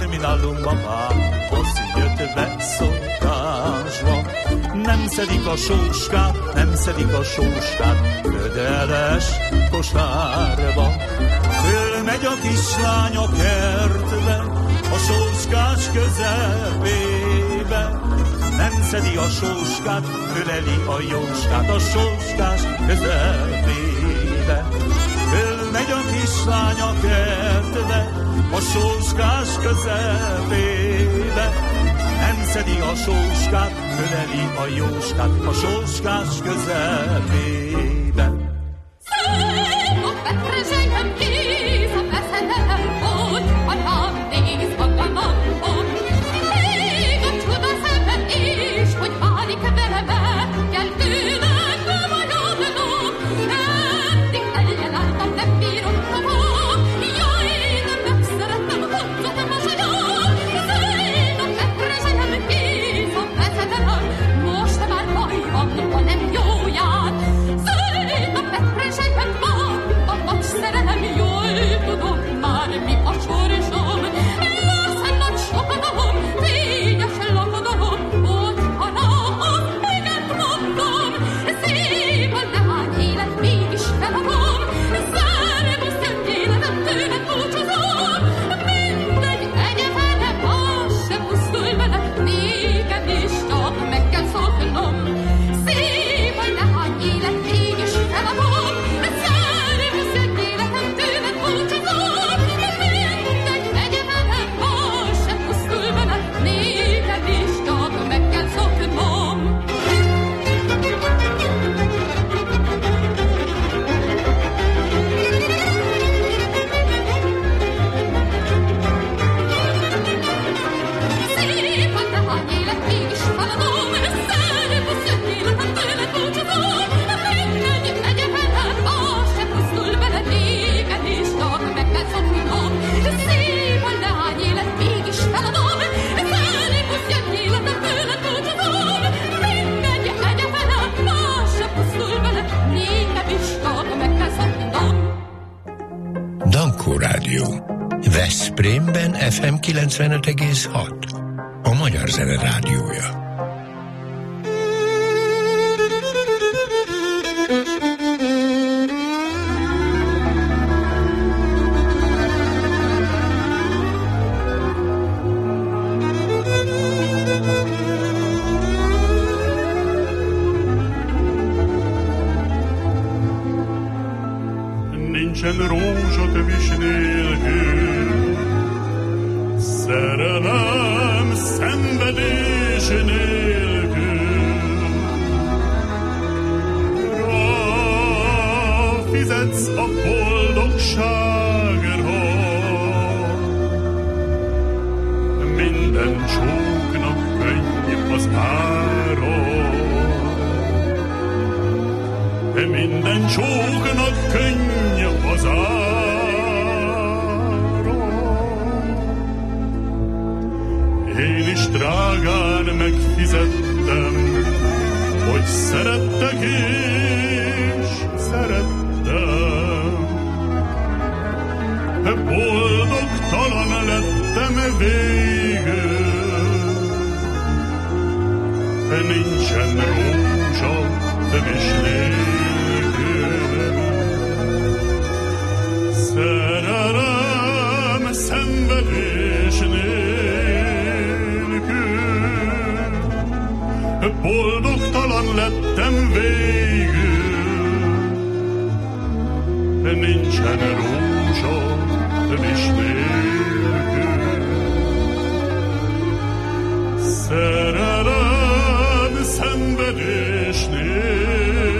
az jött be szokásba. Nem szedik a sóskát, ködeles kosárba. Fölmegy a kislány a kertbe, a sóskás közepébe. Nem szedi a sóskát, öleli a jóskát a sóskás közepébe. Fölmegy a kislány a kertbe, a sóskás közepébe. Nem szedi a sóskát, öleli a jóskát a sóskás közepébe. Szép a petrezselyem kész, a veszedelem volt, a nem néz magamon. Még a csuda szemben is, hogy válik veleme, kell tőled bemaradnom. Eddig eljeláltam, nem bírom tovább, jaj, nem megszerettem, hozzat a saját. Szép a petrezselyem kész, a veszedelem, most már baj van, ha nem jó jár. Szép a petrezselyem van, a nagy szerelem, jól tudom már, mi a sorsom. Lassan nagy sokadalom, tényes lakodalom, otthana a eget mondom. Szép a lehány élet, mégis feladom, szervusz, jön életem, tőled búcsúzom. Mindegy, egyetlen, más se pusztul vele, nékem is csak meg kell szoknom. Szép a lehány élet, mégis feladom, szervusz, jön életem, tőled búcsúzom. Mindegy, egyetlen, más se pusztul vele, nékem is csak meg kell szoknom. Szép a lehány élet, mégis feladom, szervusz, jön életem, tőled búcsúzom. Mindegy, egyetlen, más se pusztul vele, nékem is csak meg kell szoknom. Szép a lehány élet, mégis feladom, szervusz, jön életem, tőled búcsúzom. Mindegy, egyetlen, más se pusztul vele, nékem is csak meg kell szoknom. Dankó Rádió. Veszprémben FM 95,6. A Magyar Zene Rádiója. Nincsen rózsa tövis nélkül, Szerelem szenvedés nélkül, ráfizetsz a boldogságra. Minden csóknak könny az ára, minden csóknak könny az ára. Én is drágán megfizettem, hogy szerettek és szerettem. Boldogtalan lettem végül, nincsen rózsa tövis nélkül. Szerelem szenvedés nélkül, boldogtalan lettem végül, nincsen rózsa tövis nélkül. Szerelem szenvedés nélkül.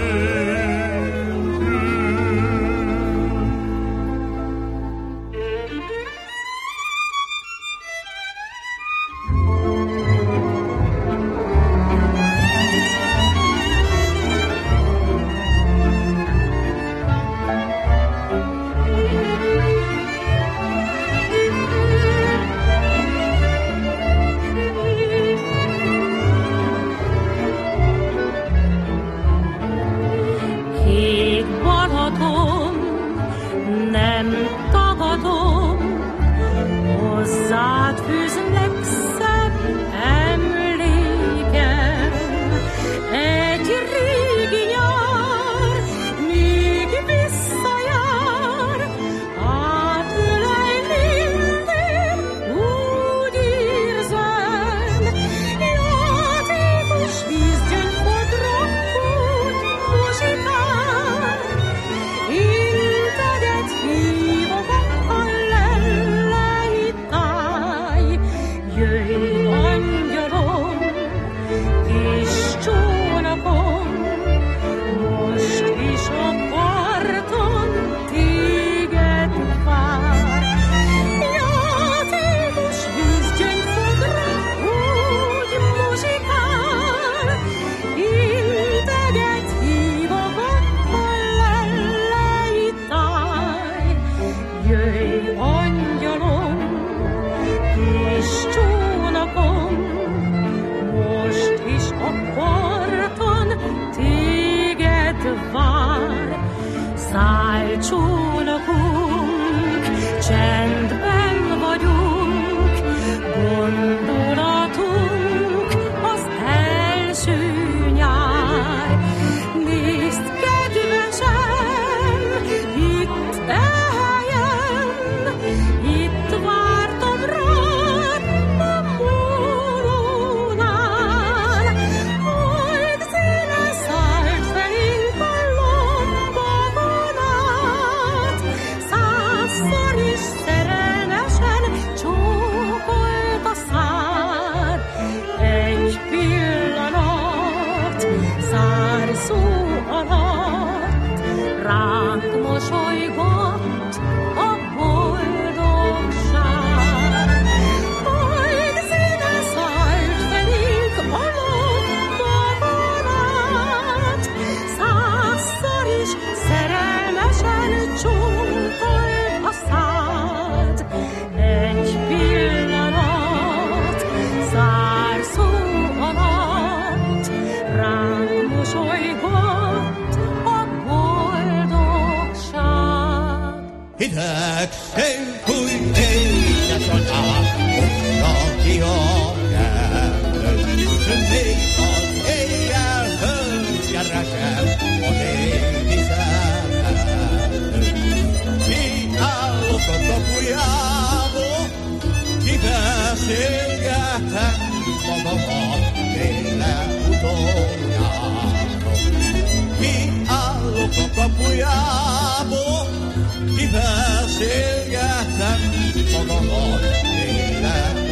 Hideg, én fúj, édesanyám, fognak ki a nyelvön. Még az éjjel hölgyeresem, a némi szemben. Kiállok a kapujából, kibeszélgetem magamat tényleg utoljára. Kiállok a kapujából, kibeszélgetem magamat tényleg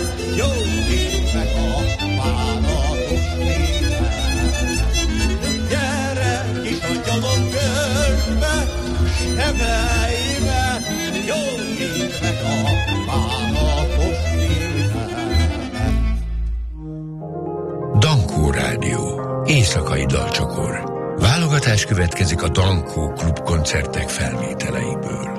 jó évek a bánatos néven. Gyere kis angyalom körbe, sebeibe, jó évek a bánatos néven. Dankó Rádió. Éjszakai dalcsokor. Válogatás következik a Dankó Klub koncertek felvételeiből.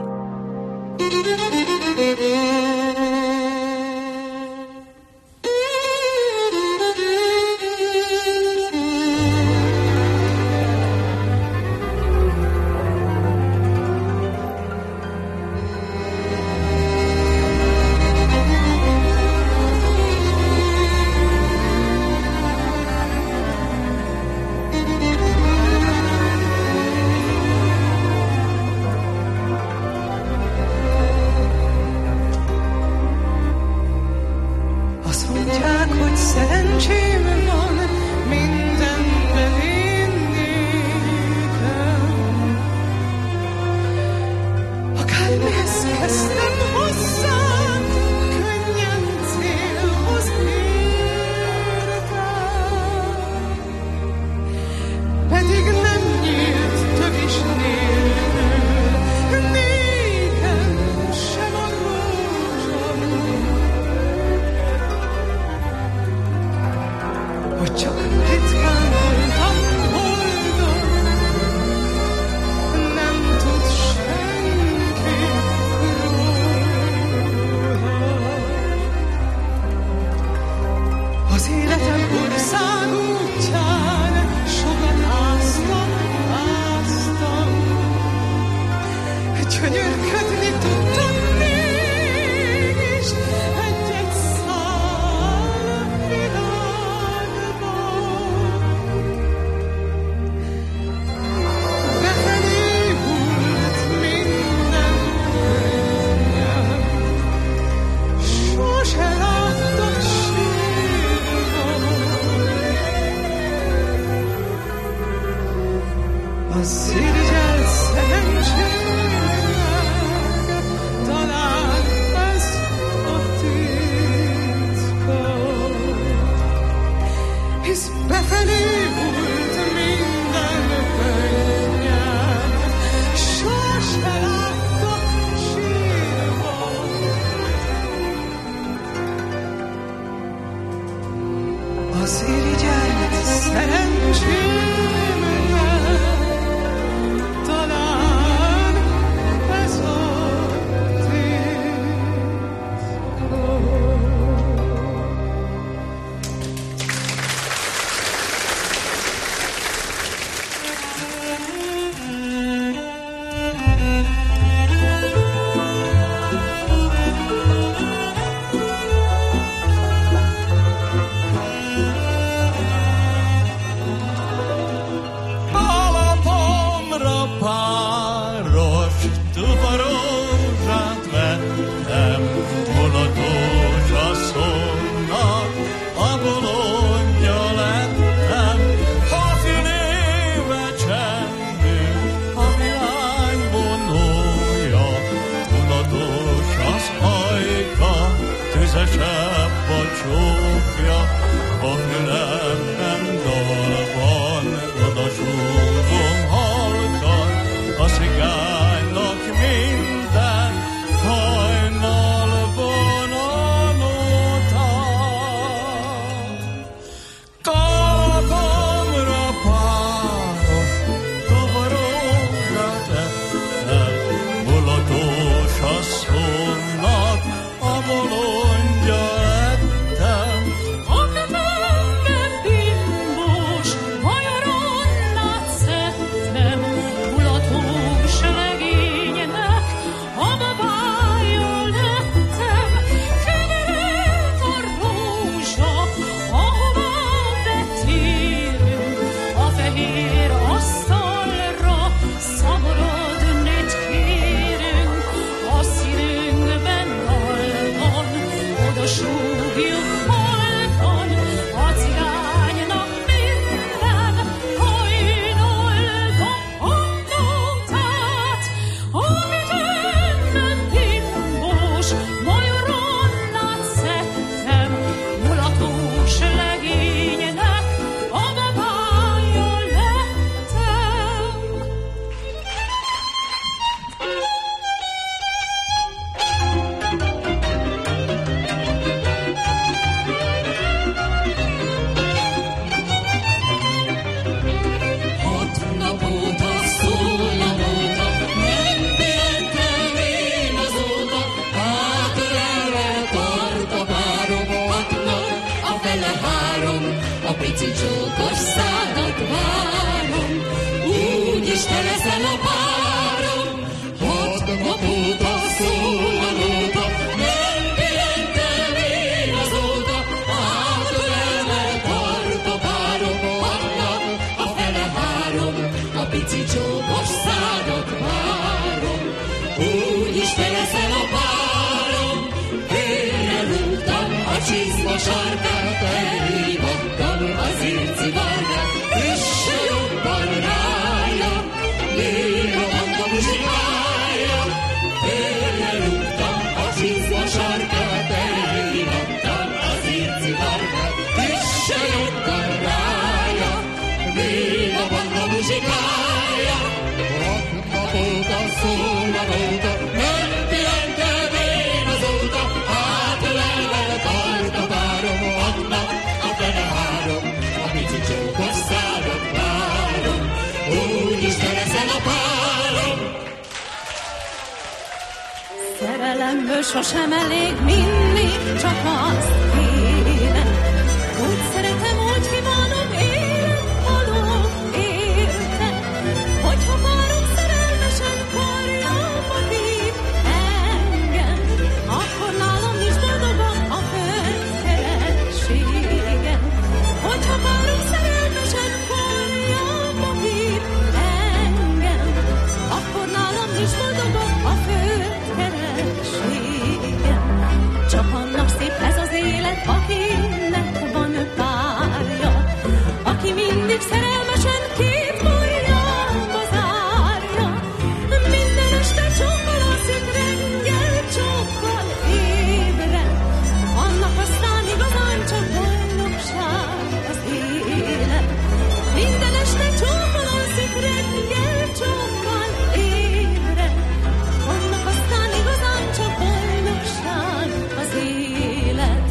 sarkát elhívattam az írcivargát, üsse jobban rája, még a banda muzsikája. Őre rúgtam a csizma sarkát, elhívattam az írcivargát, üsse jobban rája, még a banda muzsikája. 6 nap óta szól a nóta, nem pihentem én azóta, átölelve tart a párom, 6 nap a fene 3, a pici csókos szádat várom, úgyis te leszel a párom. Szerelemből sosem elég mindig, csak azt kéne. Úgy szeretem, úgy kívánom, élet halok érte. Hogyha várom szerelmesen, karjába vív engem, akkor nálam is boldogom a föld kerességen. Hogyha várom szerelmesen, karjába vív engem, akkor nálam is boldogom a föld kerességen. Csak annak szép ez az élet, akinek van párja, aki mindig szerelmesen két ujjába zárja. Minden este csókkal alszik, reggel csókkal ébred, annak aztán igazán csak boldogság az élet. Minden este csókkal alszik, reggel csókkal ébred, annak aztán igazán csak boldogság az élet.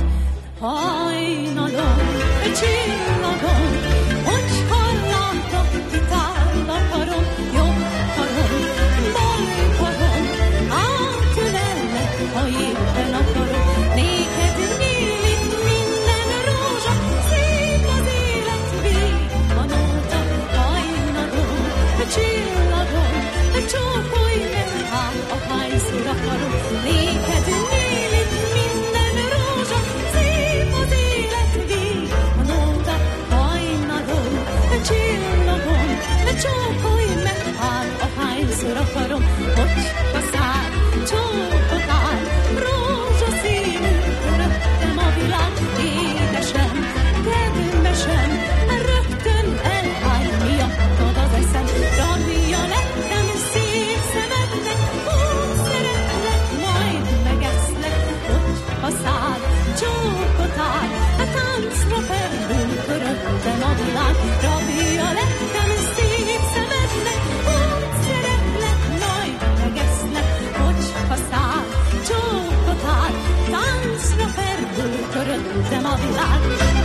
Hajnalon, csillagon, hogyha látok, itt áll a karom, jobb karom, bal karom, átölellek, ha éppen akarom. Néked nyílik minden rózsa, szép az élet, vég a nóta. Hajnalon, csillagon, csókolj meg, hát ahányszor akarom. Néked nyílik minden rózsa, szép az élet, vég a nóta. Hajnalon, csillagon, csókolj meg, hát ahányszor akarom. Hogyha száll, csókotál, rózsaszínű, rögtem a világ. Édesem, kedvesem, rögtön elhány miattad az eszem. Rabja lettem szép szemednek, úgy szeretlek, majd megeszlek. Hogyha száll, csókotál, táncra perdül, köröttem a világ. Rabja lettem szép szemednek, úgy szeretlek, majd megeszlek. Hogyha száll, csókotál, táncra perdül, köröttem a világ.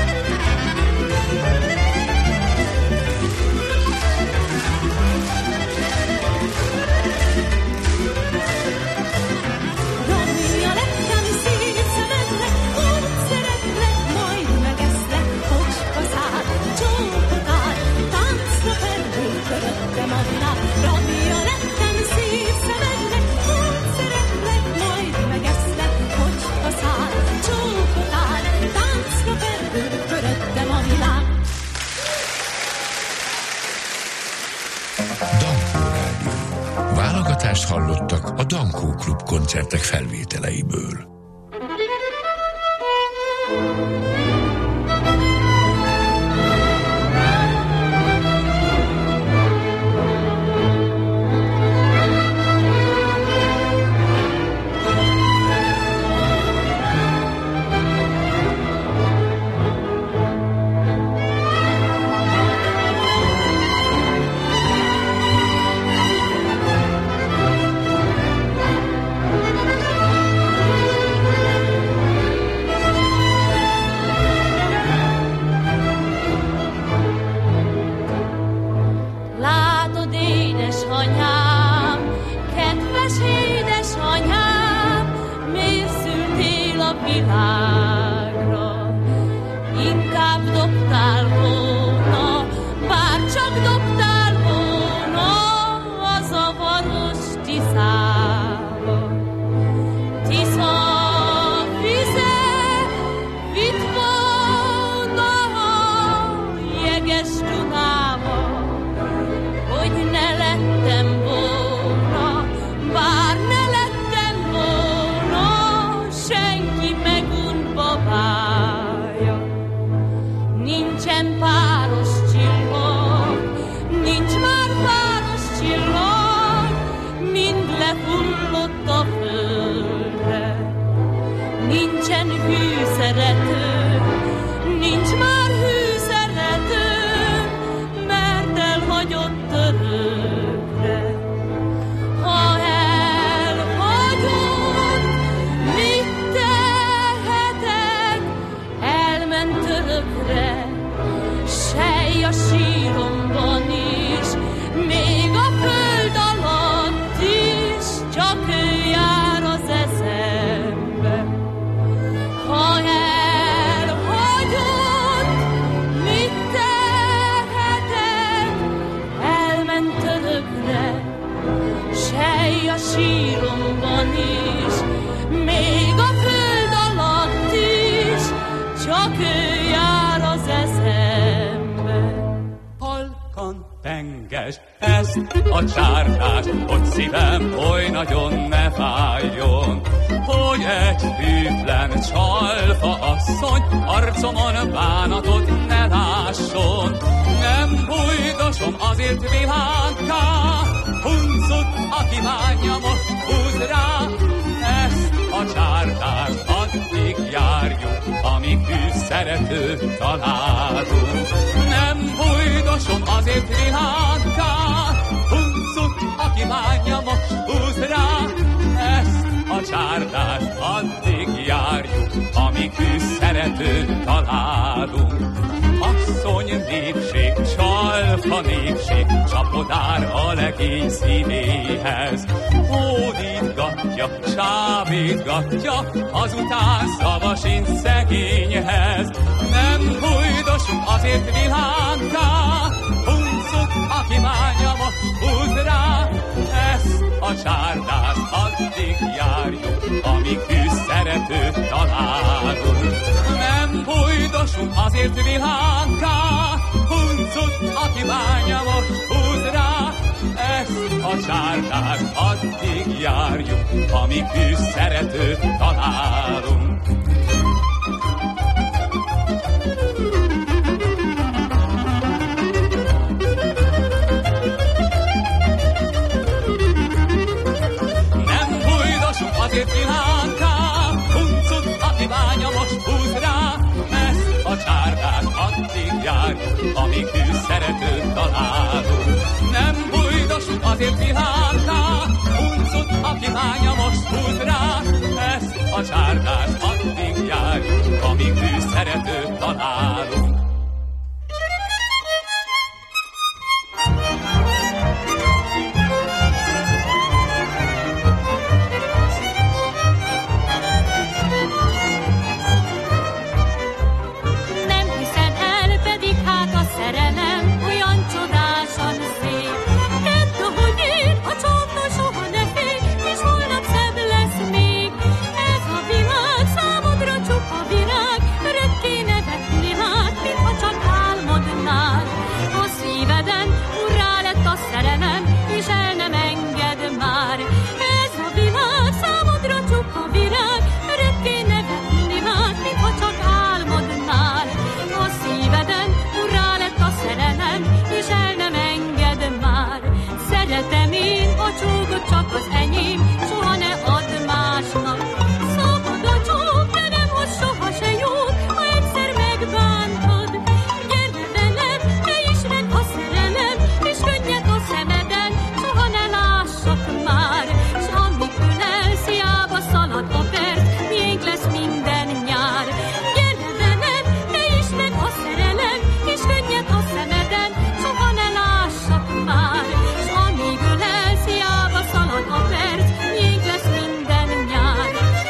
Rabja lettem szép szemednek, úgy szeretlek, majd megeszlek. Hogyha száll, csókotál, táncra perdül, köröttem a világ. Rabja lettem szép szemednek, úgy szeretlek, majd megeszlek. Hogyha száll, csókotál, táncra perdül, köröttem a világ. Dankó Rádió. Válogatást hallottak a Dankó Klub koncertek felvételeiből. Látod, édesanyám, kedves édesanyám, miért szültél a világra? Inkább dobtál volna, bár csak dobtál volna a zavaros Tiszába. Tisza vize vitt volna a jeges Dunába, hogy ne lettem volna, bár ne lettem volna senki megunva vár. szerető, nincs már hű szerető, mert elhagyott örökre. Ha elhagyott, mit tehetek? Elment örökre, sej a síromban is, még a föld alatt is, csak ő jár az eszembe. Ha elhagyott, mit tehetek? Elment örökre, sej a síromban is, még a föld alatt is, csak ő jár az eszembe. Halkan tenges ezt a csárdást, hogy szívem oly nagyon ne fájjon, hogy egy hűtlen csalfa asszony arcomon bánatot ne lásson. Nem bújdosom azért vilánká, huncut, aki bánja most húz rá. Ezt a csárdást addig járjuk, amíg hű szeretőt találunk. Nem bújdosom azért vilánká, huncut, aki bánja most húz rá. Ezt a csárdást addig járjuk, amíg hű szeretőt találunk. Asszony népség, csalfa népség, csapodár a legény szívéhez. Hódítgatja, csábítgatja, azután szava sincs szegényhez. Nem bújdosunk azért vilánká, huncut, aki bánja most húz rá. Ezt a csárdást addig járjuk, amíg hű szeretőt találunk. Nem bújdosunk azért vilánká, huncut, aki bánja most húz rá. Ezt a csárdást addig járjuk, amíg hű szeretőt találunk. Azért vilánká, huncut, aki bánja most húz rá. Ezt a csárdát addig járjuk, amíg hű szeretőt találunk. Nem bújdosunk azért vilánká, huncut, aki bánja most húz rá. Ezt a csárdát addig járjuk, amíg hű szeretőt találunk. Csak az enyém, soha ne add másnak. Szabad a csók, de nem hoz soha se jót, ha egyszer megbántod. Gyere velem, te ismerd a szerelem, és könnyed a szemeden, soha ne lássak már. S amíg ölelsz, hiába szalad a perc, miénk lesz minden nyár. Gyere velem, te ismerd a szerelem, és könnyed a szemeden, soha ne lássak már. S amíg ölelsz, hiába szalad a perc, miénk lesz minden nyár.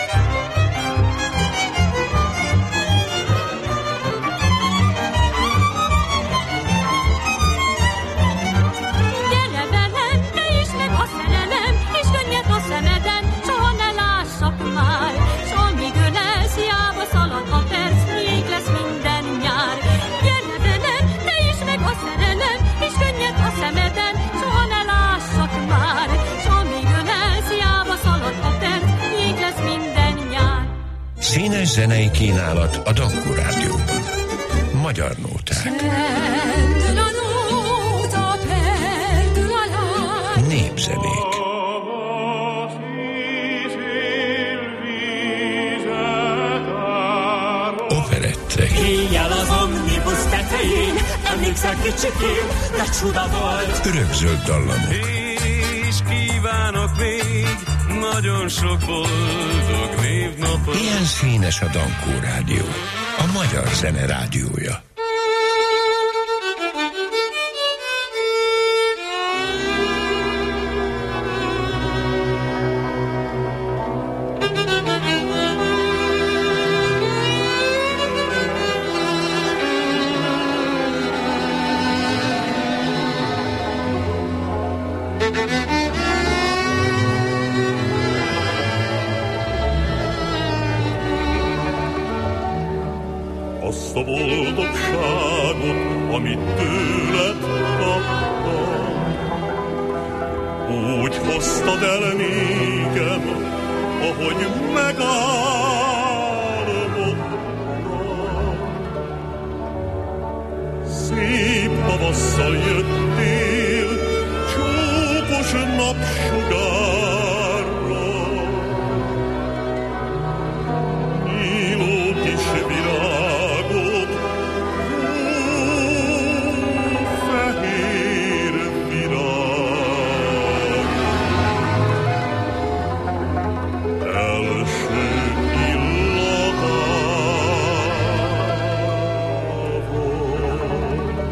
Gyere velem, te ismerd a szerelem, és könnyed a szemeden, soha ne lássak már. S amíg ölelsz, hiába szalad a perc, miénk lesz minden nyár. Gyere velem, te ismerd a szerelem, és könnyed a szemeden, soha ne lássak már. S amíg ölelsz, hiába szalad a perc, miénk lesz minden nyár. Színes zenei kínálat a Dankó Rádióban. Magyar nóták. Népzenék. szerettek. Éjjel az omnibus tetején, emlékszel kicsikén, de csuda volt. Örökzöld dallamok. És kívánok még nagyon sok boldog névnapot. Ilyen színes a Dankó Rádió, a magyar zene rádiója. Azt a boldogságot, amit tőled kaptam, úgy hoztad el nékem, ahogy megálmodtam. Szép tavasszal jöttél, csókos napsugárra, nyíló kis virágok, fehér virág. Első illatával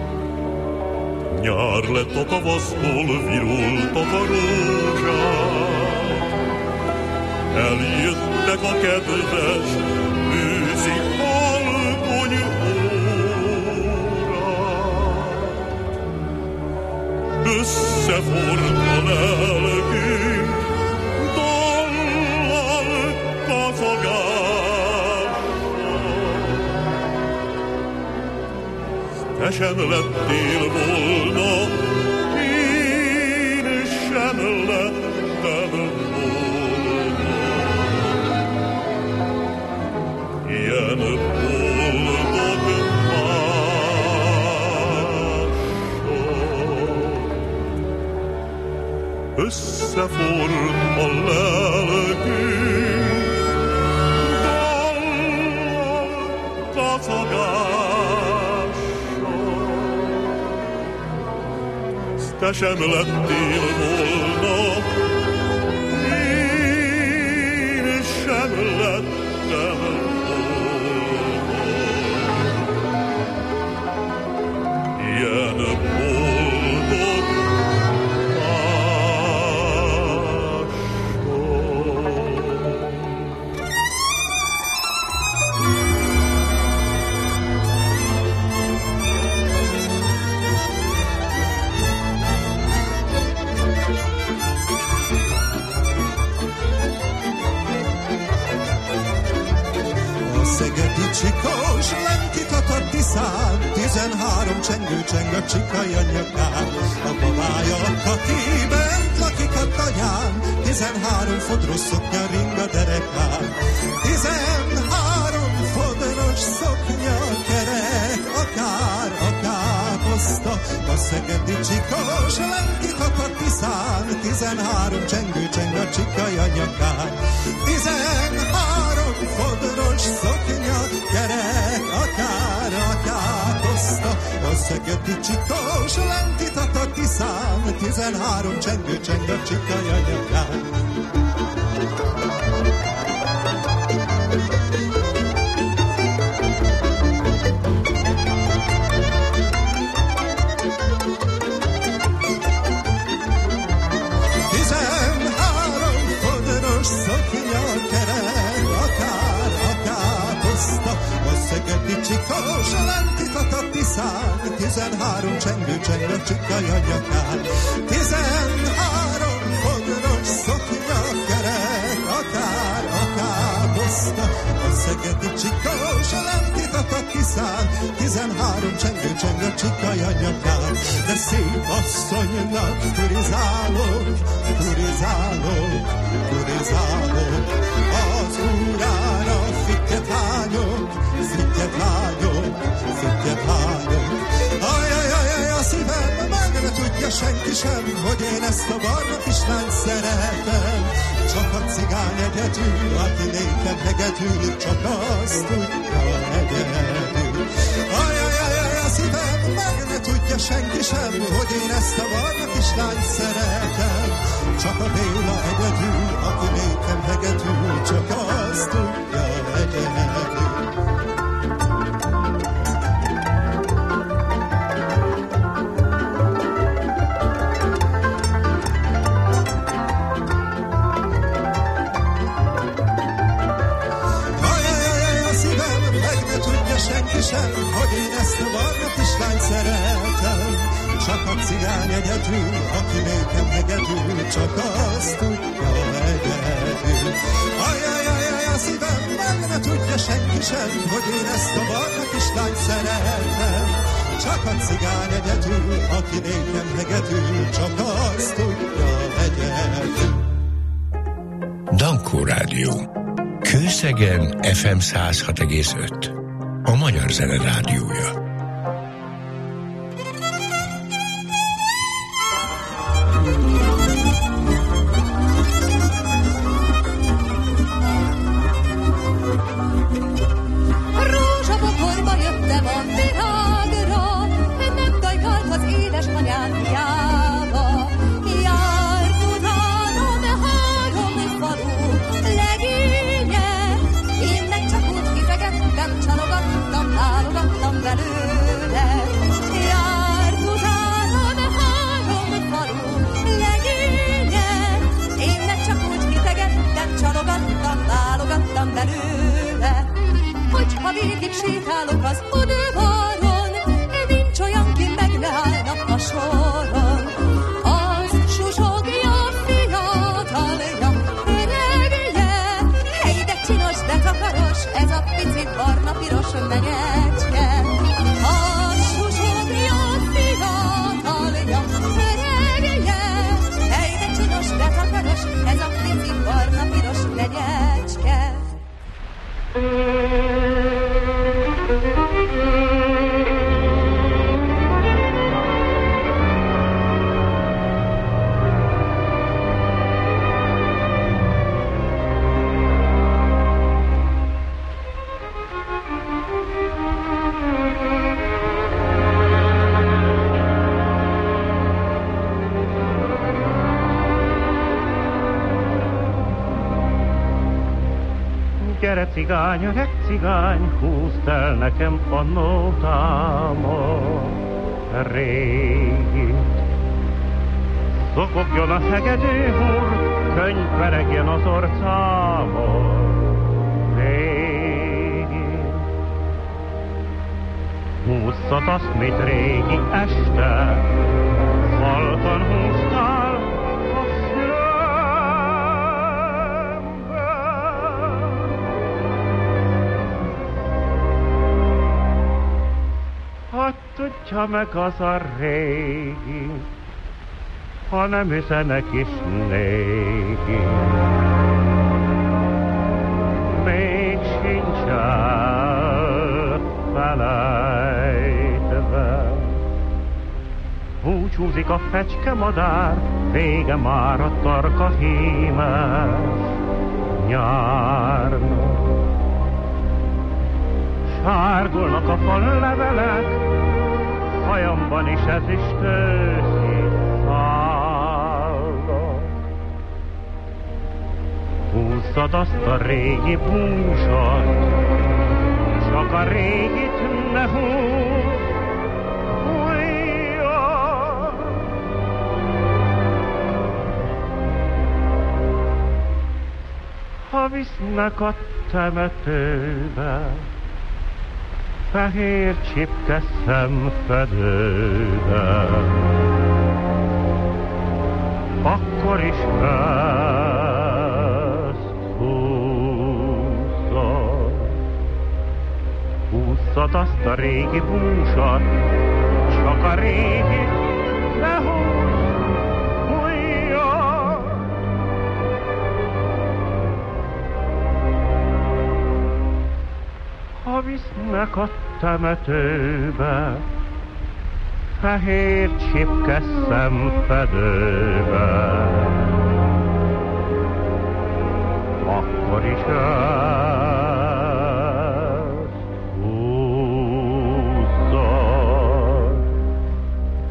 nyár lett a tavaszból, virultak a rózsák. Eljöttek a kedves őszi halkony órák. Összeforrt a lelkünk, dallal kazagással. Te sem lettél volna, én sem lettem volna. Ilyen boldog mással. Összeforrt a lelkünk, dallal kazagással. Te sem lettél volna, én sem lettem volna. Ilyen boldog mással. Szegedi csikós, lenti tatar Tiszán, 13 csengő cseng a csikai nyakán. A babája a Kati bent lakik a tanyán, 13 fodros szoknya ring a derekán. 13 fodros szoknya kerek, akár hozta. A szegedi csikós, lenti tatar Tiszán, 13 csengő cseng a csikai nyakán. 13 fodros szoknya kerek, akár hozta. A szegedi csikós, lenti tatar Tiszán, 13 csengő cseng a csikai nyakán. Csikós, lenti tatar Tiszán, 13 csengő cseng a csikai nyakán. 13 fodros szoknya kerek, akár hozta. A szegedi csikós, lenti tatar Tiszán, 13 csengő cseng a csikai nyakán. De szép asszonynak turizálok, az úrára fittyet hányok. Ajajajaj, a szívem meg ne tudja senki sem, hogy én ezt a barna kislányt szeretem. Csak a cigány egyedül, aki nékem hegedül, csak azt tudja egyedül. senki sem, hogy én ezt a barna kislányt szeretem. Csak a Béla egyedül, aki nékem hegedül, csak azt tudja egyedül. Senki sem, hogy én ezt a barna kislányt szeretem. Csak a cigány egyedül, aki nékem hegedül, csak azt tudja egyedül. Ajajajaj, a szívem meg ne tudja senki sem, hogy én ezt a barna kislányt szeretem. Csak a cigány egyedül, aki nékem hegedül, csak azt tudja egyedül. Dankó Rádió. Kőszegen FM 106,5. A Magyar Zene Rádiója. Rózsabokorba jöttem a virágra, nem dajkált az édesanyám hiába. Járt utánom 3 falu legénye, én meg csak úgy hitegettem, csalogattam, válogattam belőle. Járt utánom 3 falu legénye, én meg csak úgy hitegettem, csalogattam, válogattam belőle. Hogyha végig sétálok az udvaron, nincs olyan, ki meg ne állnak a soron. Az susogja fiatalja, öregje, hely de csinos, de takaros, ez a pici barna-piros menyecske. Az susogja fiatalja, öregje, hely de csinos, de takaros, ez a pici barna-piros menyecske. Gyere cigány, öreg cigány, húzd el nekem a nótámat régit. Zokogjon a hegedű húr, könyveregjen az orcámon régit. Húzzad azt, mit régi este, haltan húztál, tudja meg az a régi, ha nem üzenek is néki. Még sincs elfelejtve. Búcsúzik a fecske madár, vége már a tarka hímes nyárnak. Sárgulnak a fallevelek, hajamban is ezüst őszi szállok. Húzzad azt a régi búsat, csak a régit ne húzz újra. Ha visznek a temetőbe, fehér csipke szemfedőbe, akkor is ezt húzzad. Húzzad azt a régi búsat, csak a régi ne húzz újra. Ha visznek a temetőbe, fehér csipke szemfedőbe, akkor is ezt húzzad.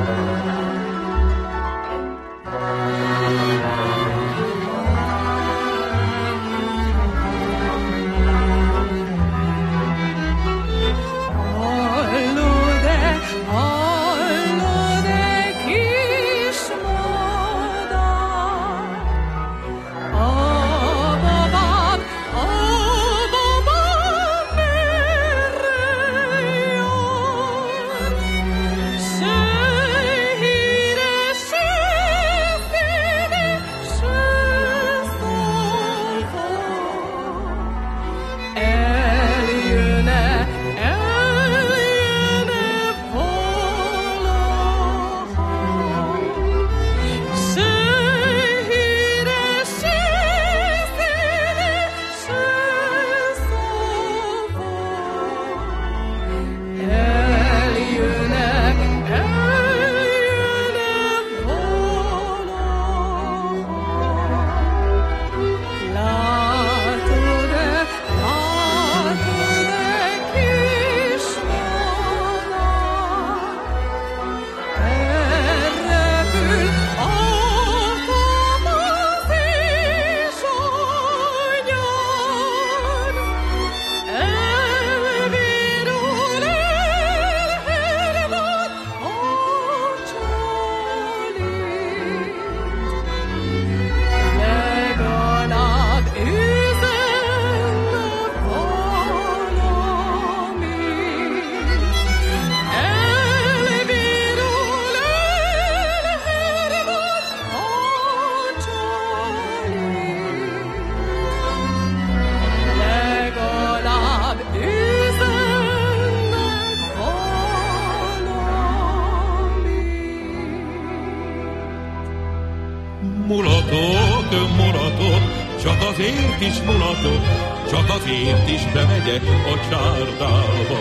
azért is mulatok, csak azért is bemegyek a csárdába.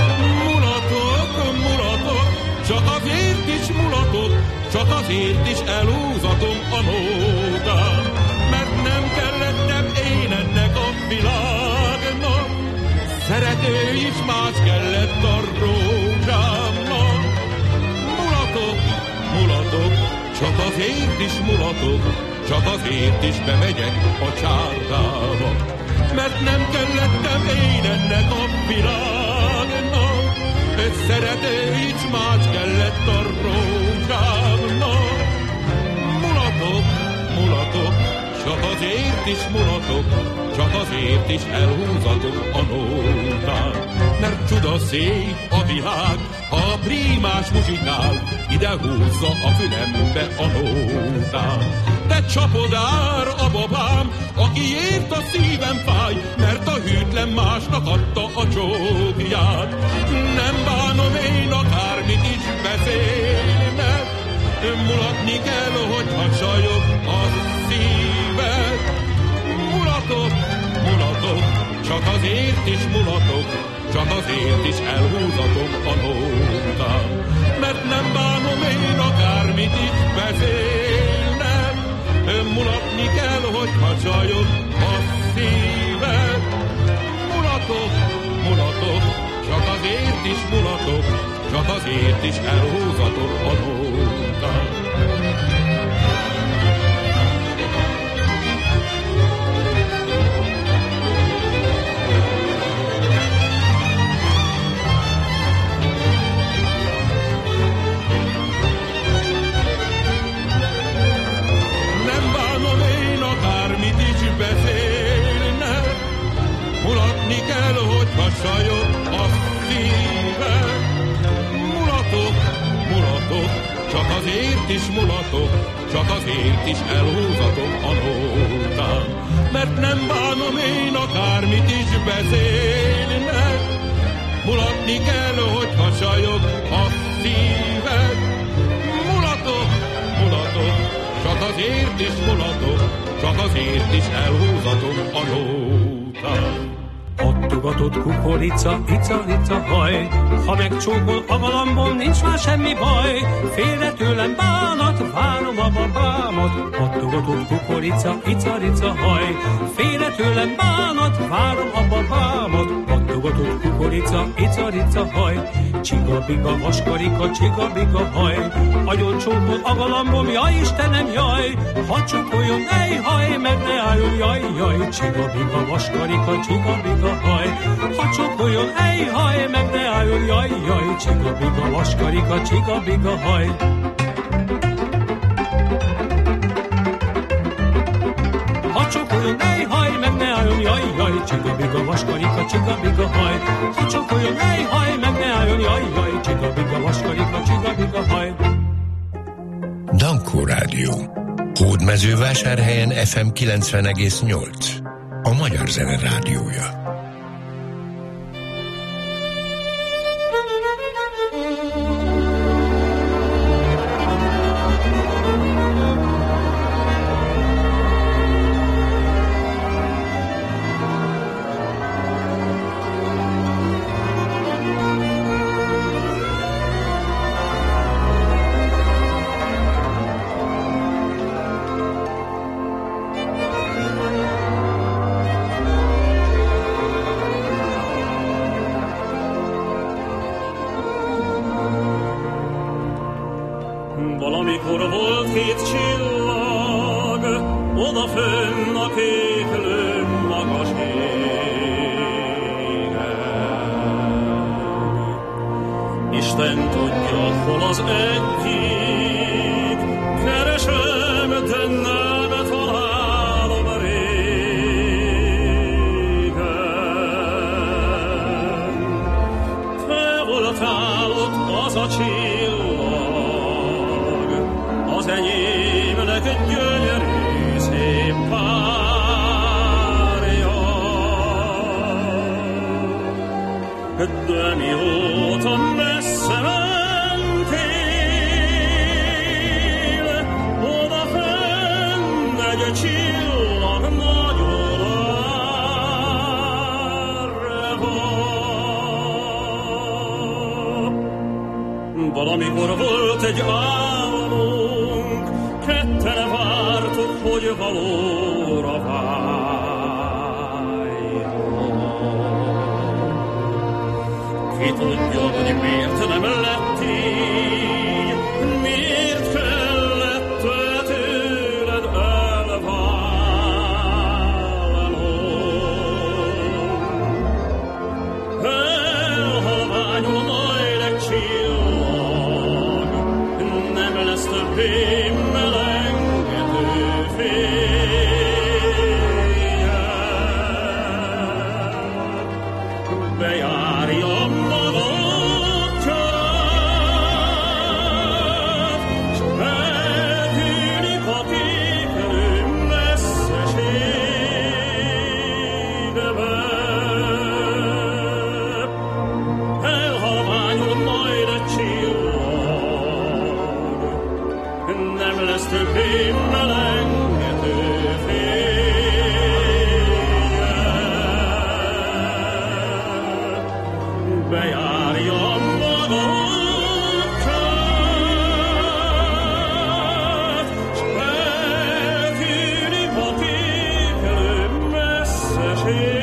Mulatok, mulatok, csak azért is mulatok, csak azért is elhúzatom a nótát, mert nem kellettem én ennek a világnak, szerető is más kellett a rózsámnak. Mulatok, mulatok, csak azért is mulatok, csak azért is bemegyek a csárdába, mert nem kellettem én ennek a világnak, egy szerető is más kellett a rózsámnak. Mulatok, mulatok, csak azért is mulatok, csak azért is elhúzatom a nótát, mert csuda szép a világ, ha a prímás muzsikál, ide húzza a fülembe a nótát. De csapodár a babám, akiért a szívem fáj, mert a hűtlen másnak adta a csókját. Nem bánom én akármit is beszélnek, mulatni kell, hogyha csajok a szíved. Mulatok, mulatok, csak azért is mulatok, csak azért is elhúzatom a nótát, mert nem bánom én akármit is beszélnek, mulatni kell, hogyha csajok a szíved. Mulatok, mulatok, csak azért is mulatok, csak azért is elhúzatom a nótát. Mulatni kell, hogyha sajog a szíved. Mulatok, mulatok, csak azért is mulatok, csak azért is elhúzatom a nótát, mert nem bánom én akármit is beszélnek. Mulatni kell, hogyha sajog a szíved. Mulatok, mulatok, csak azért is mulatok, csak azért is elhúzatom a nótát. Adtogatott kukorica, ica-ica haj, ha megcsókol a galambom, nincs már semmi baj. Félre tőlem bánat, várom a babámat. Adtogatott kukorica, ica-ica haj, félre tőlem bánat, várom a babámat. Adtogatott kukorica, ica-ica haj, csiga-biga vaskarika, csiga-biga haj, agyon csókol a galambom, jaj Istenem, jaj, ha csukoljon, haj, meg ne álljon, jaj, csiga-biga, vaskarika, csiga-biga, haj, ha csukoljon, haj, meg ne álljon, jaj, csiga-biga, vaskarika, csiga-biga, haj. Ha csukoljon, haj, meg ne álljon, jaj, csiga-biga, vaskarika, csiga-biga, haj, ha csukoljon, haj, meg ne álljon, jaj, csiga-biga, vaskarika, csiga-biga, haj. Dankó Rádió. Hódmezővásárhelyen FM 90,8. A Magyar Zene Rádiója. Valamikor volt két csillag, odafönn a kéklő magas égen. Isten tudja, hol az egyik, keresem, de nem találom régen. Te voltál ott az a csillag, az enyémnek gyönyörű szép párja. De mióta messze mentél, odafenn egy csillag nagyon árva. Valamikor volt egy álmunk, ketten vártuk, hogy valóra váljon. Ki tudja, hogy miért nem lett így, miért kellett tőled elválnom. Elhalványul majd egy csillag, nem lesz többé melengető fénye. Bejárja magadját, s eltűnik a kékelő messzeségbe. Elhalványul majd egy csillag, nem lesz többé melengető fénye. Bejárja magadját, s eltűnik a kékelő messzeségbe.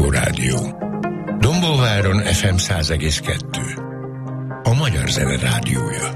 Kossuth Rádió. Dombóváron FM 100,2. A Magyar Zene Rádiója.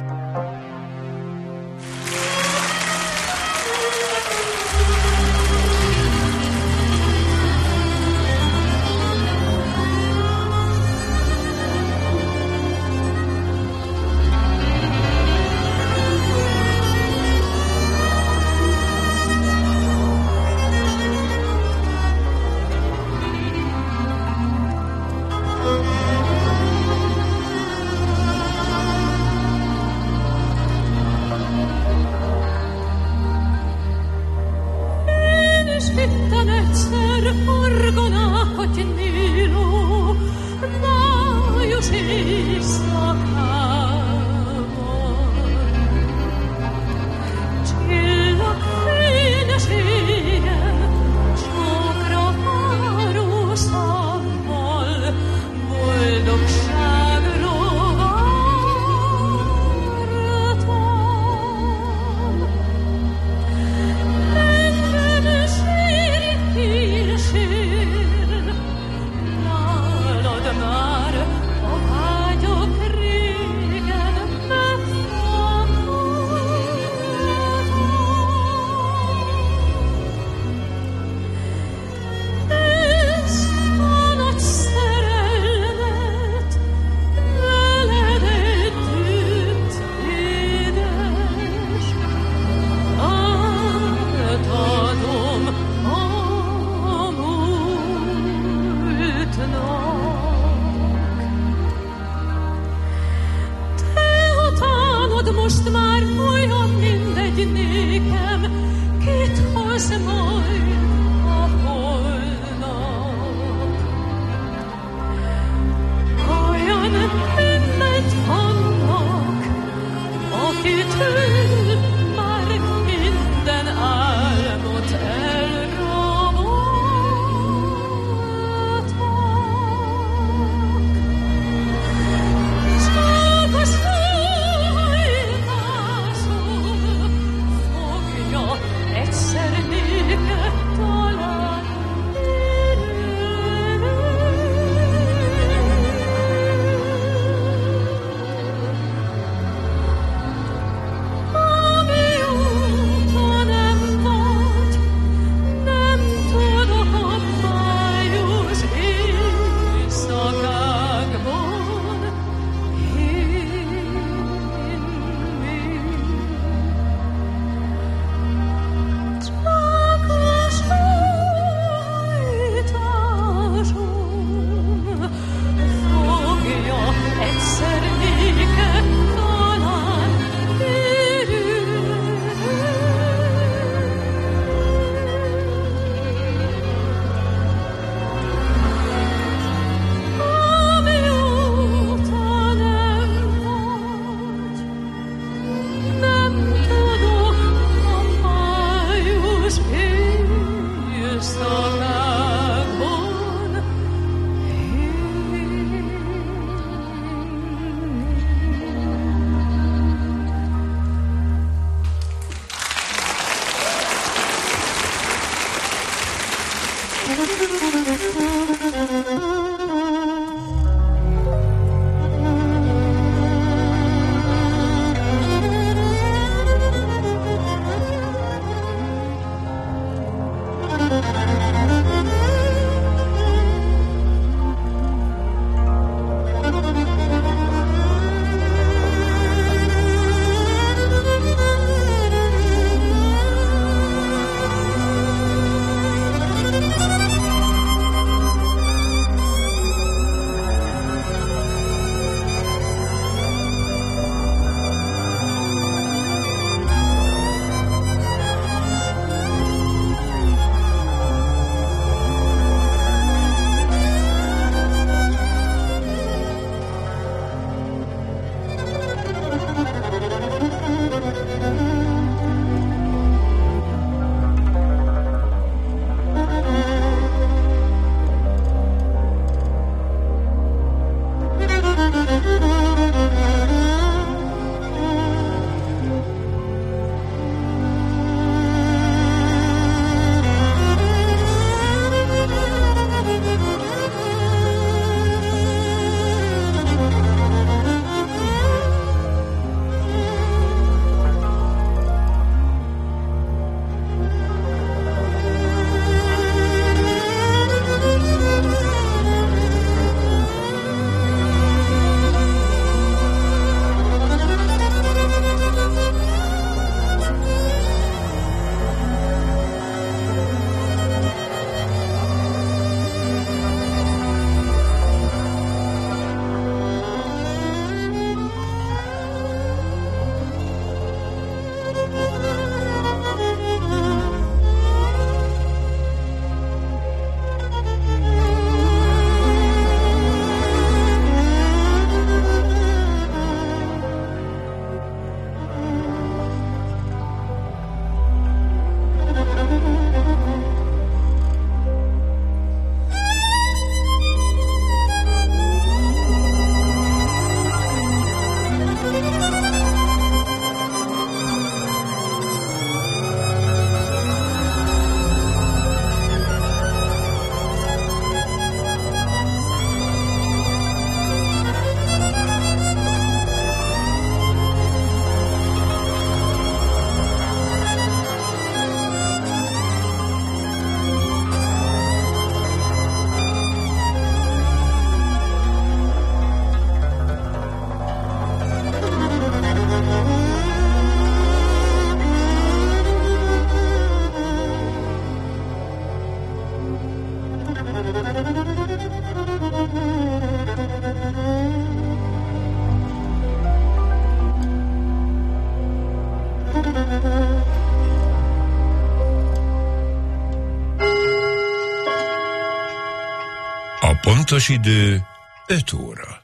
A pontos idő 5 óra.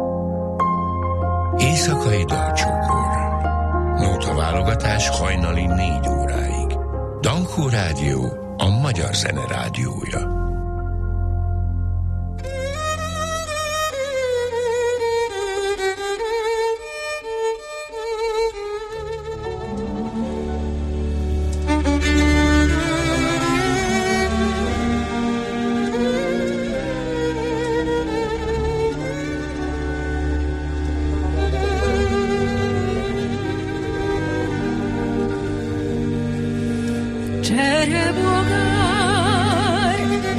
Éjszakai dalcsokor. Nótaválogatás hajnali 4 óráig. Dankó Rádió, a magyar zene rádiója. Cserebogár,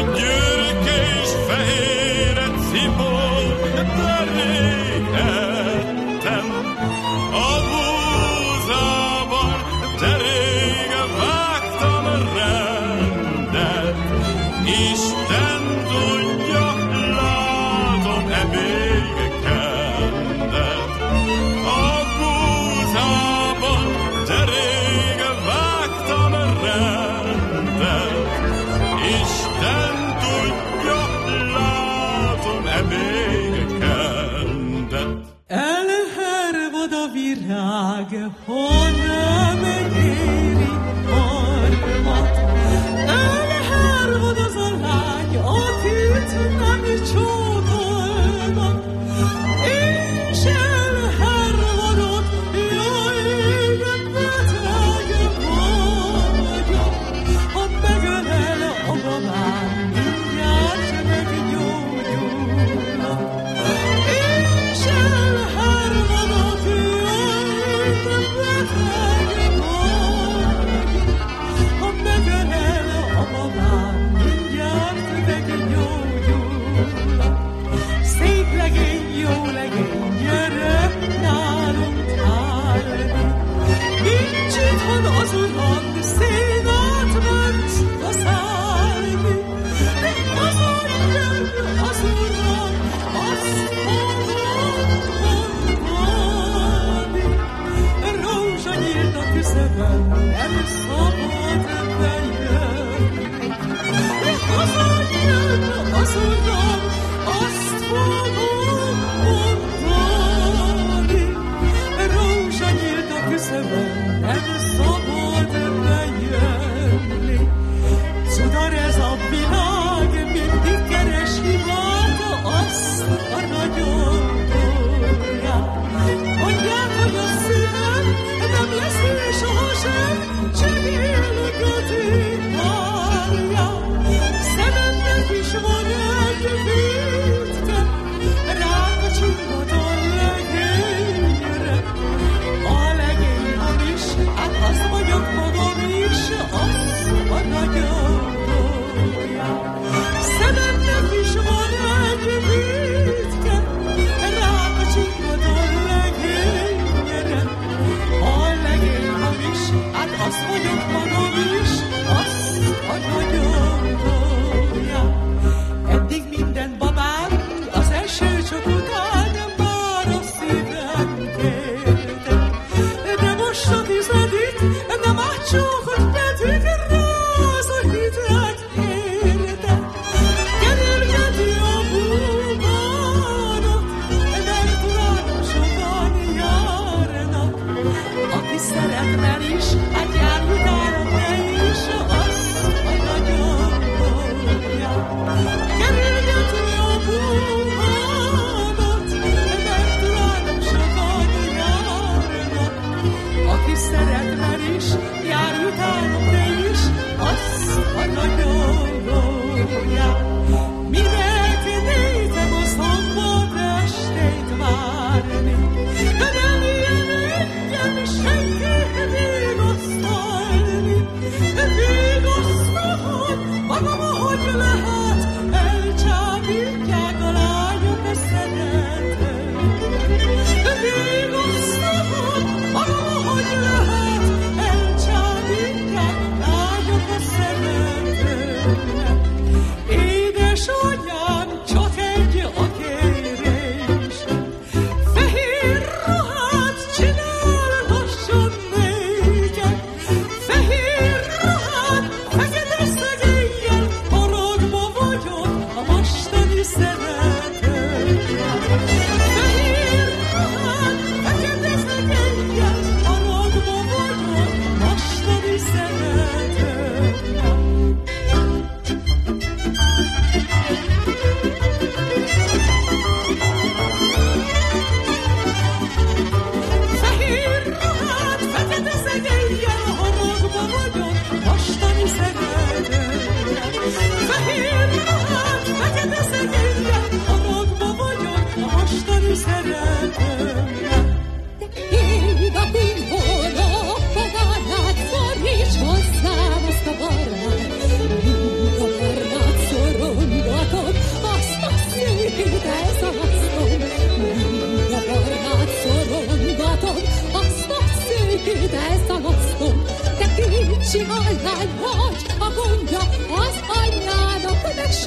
Eddig minden babám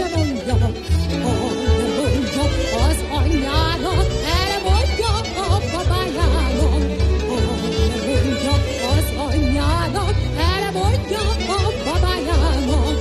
se mondja, mondja az anyjának, erre mondja a babájának, mondja az anyjának, erre mondja a babájának.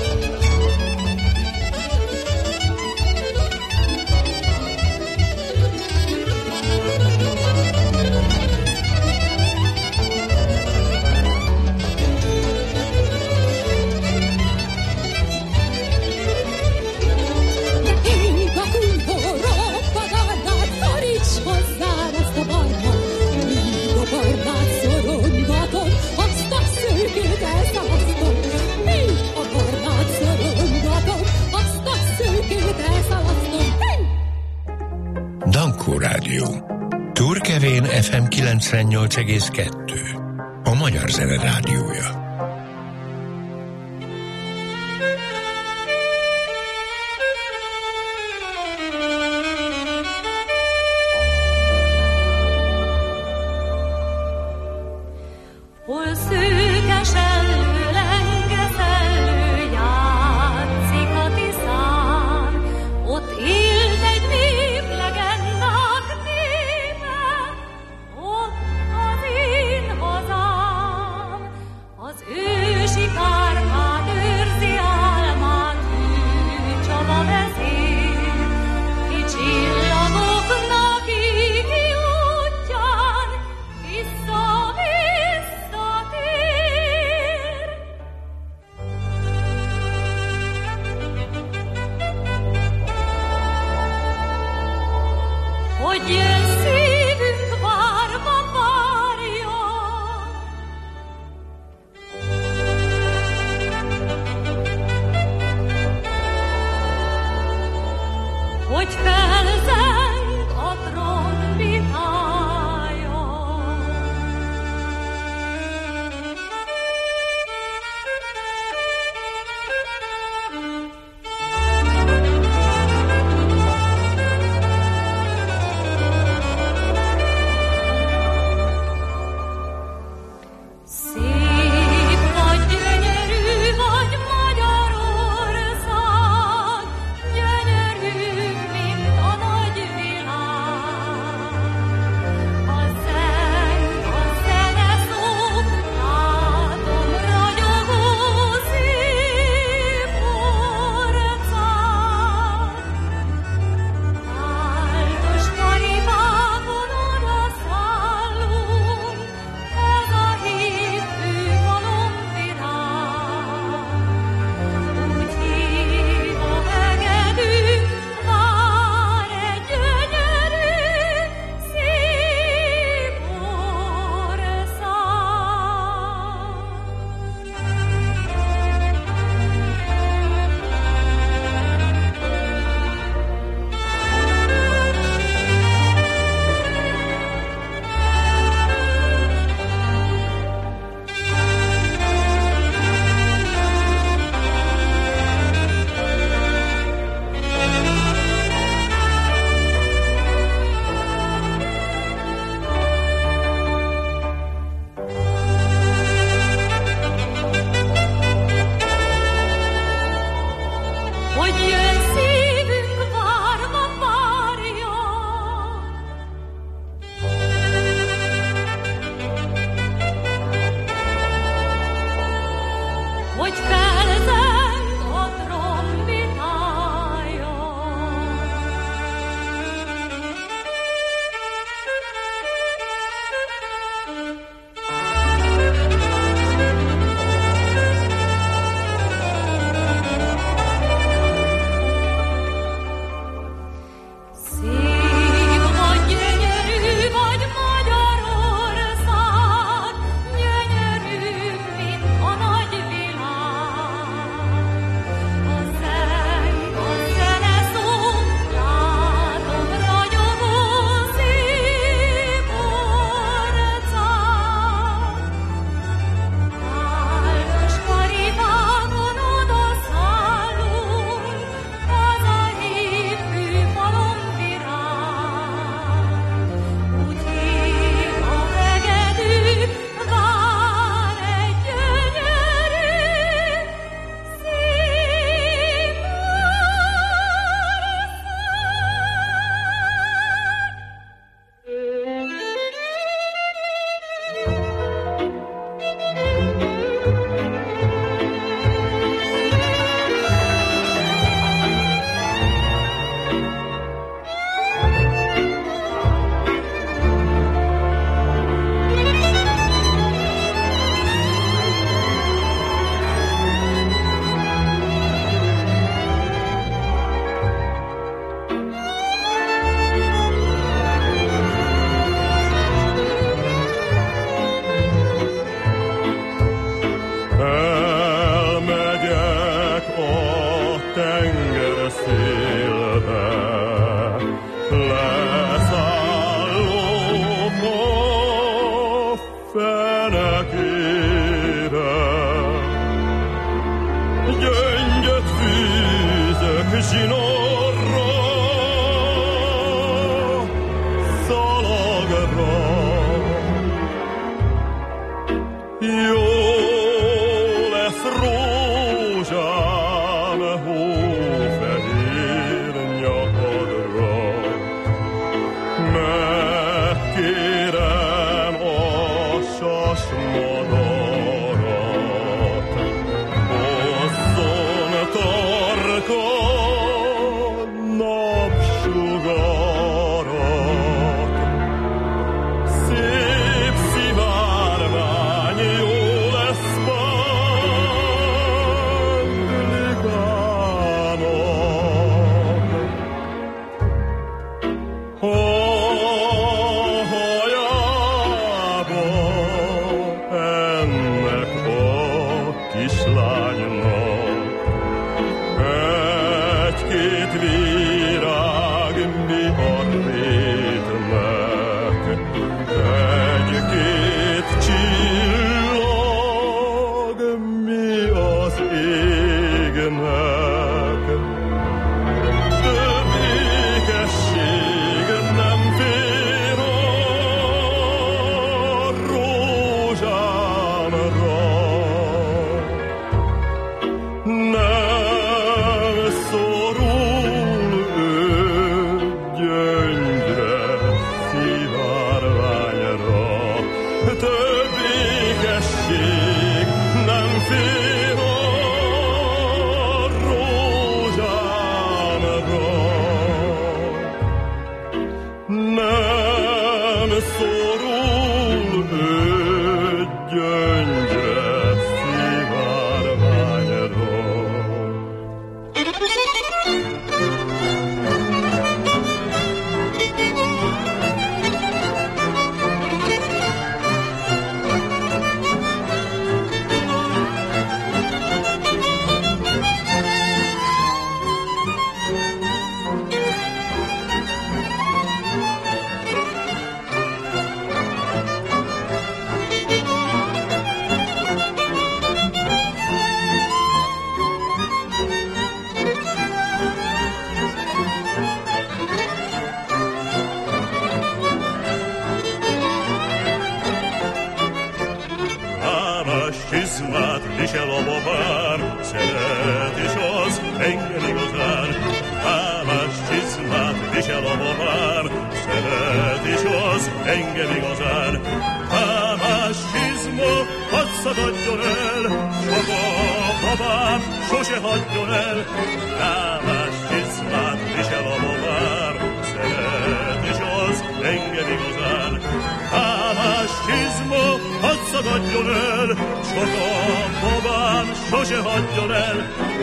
Dankó Rádió. Turkevén FM 98,2. A magyar zene rádiója. Hol szőkes ellő, lenge szellő játszik a Tiszán, ott élt egy nép legendák népe, ott az én hazám, az ősi Kárpát őrzi álmát, hű Csaba vezér, ki csillagoknak égi útján, visszatér. Hogy jön szívünk várva várja, hogy felzeng a trombitája. Szép vagy, gyönyörű vagy Magyarország, gyönyörű, mint a nagy világ. A zene szó, látom ragyogó szép orcát. Áldos Karimákon odaszállunk, ez a hívő malomvirág. Úgy hív a hegedű, vár egy gyönyörű, szép ország. Hogy jön szívünk várva várja, hogy felzeng a trombitája. tenger szélbe, leszállok a fenekére. Gyöngyöt fűzök zsinórra, szalagra. Jó lesz rózsám hófehér nyakadra. Megkérem a sasmadarat, hozzon tarka napsugarat. Szép szivárvány jó lesz Panglikának. A hajába ennek a kislánynak egy-két virág mi a rétnek, egy-két csillag mi az égnek. Több ékesség nem fér a rózsámra. Nem szorul ő gyöngyre, szivárványra. Több ékesség nem fér a rózsámra. Nem szorul ő gyöngyre, szivárványra. Ámás csizmát visel a babár, szeret is az engem igazán. Ámás csizmát visel a babár, szeret is az engem igazán. Ámás csizma, hadd szakadjon el, csak a babám sose hagyjon el. Ámás csizmát visel a babár, szeret is az engem igazán. Ámás csizma, hadd szakadjon el, csak a babám sose hagyjon el.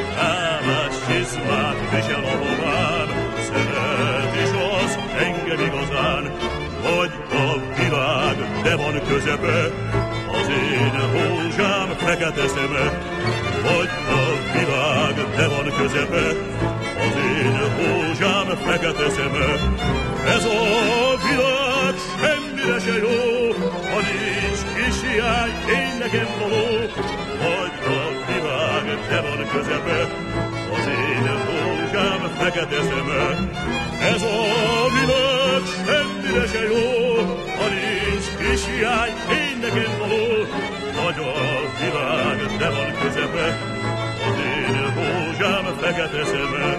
Ámás csizmát visel a babám, szeret is az engem igazán. Vagy a világ, de van közepe, az én rózsám fekete szeme. Vagy a világ, de van közepe, az én rózsám fekete szeme. Ez a világ semmire se jó, ha nincs kis hiány, én nekem való. Vagy a világ, de van közepe, az én rózsám fekete szeme. Ez a világ semmire se jó, ha nincs kis hiány, én nekem való. Vagy a világ, de van közepe, az én rózsám fekete szeme.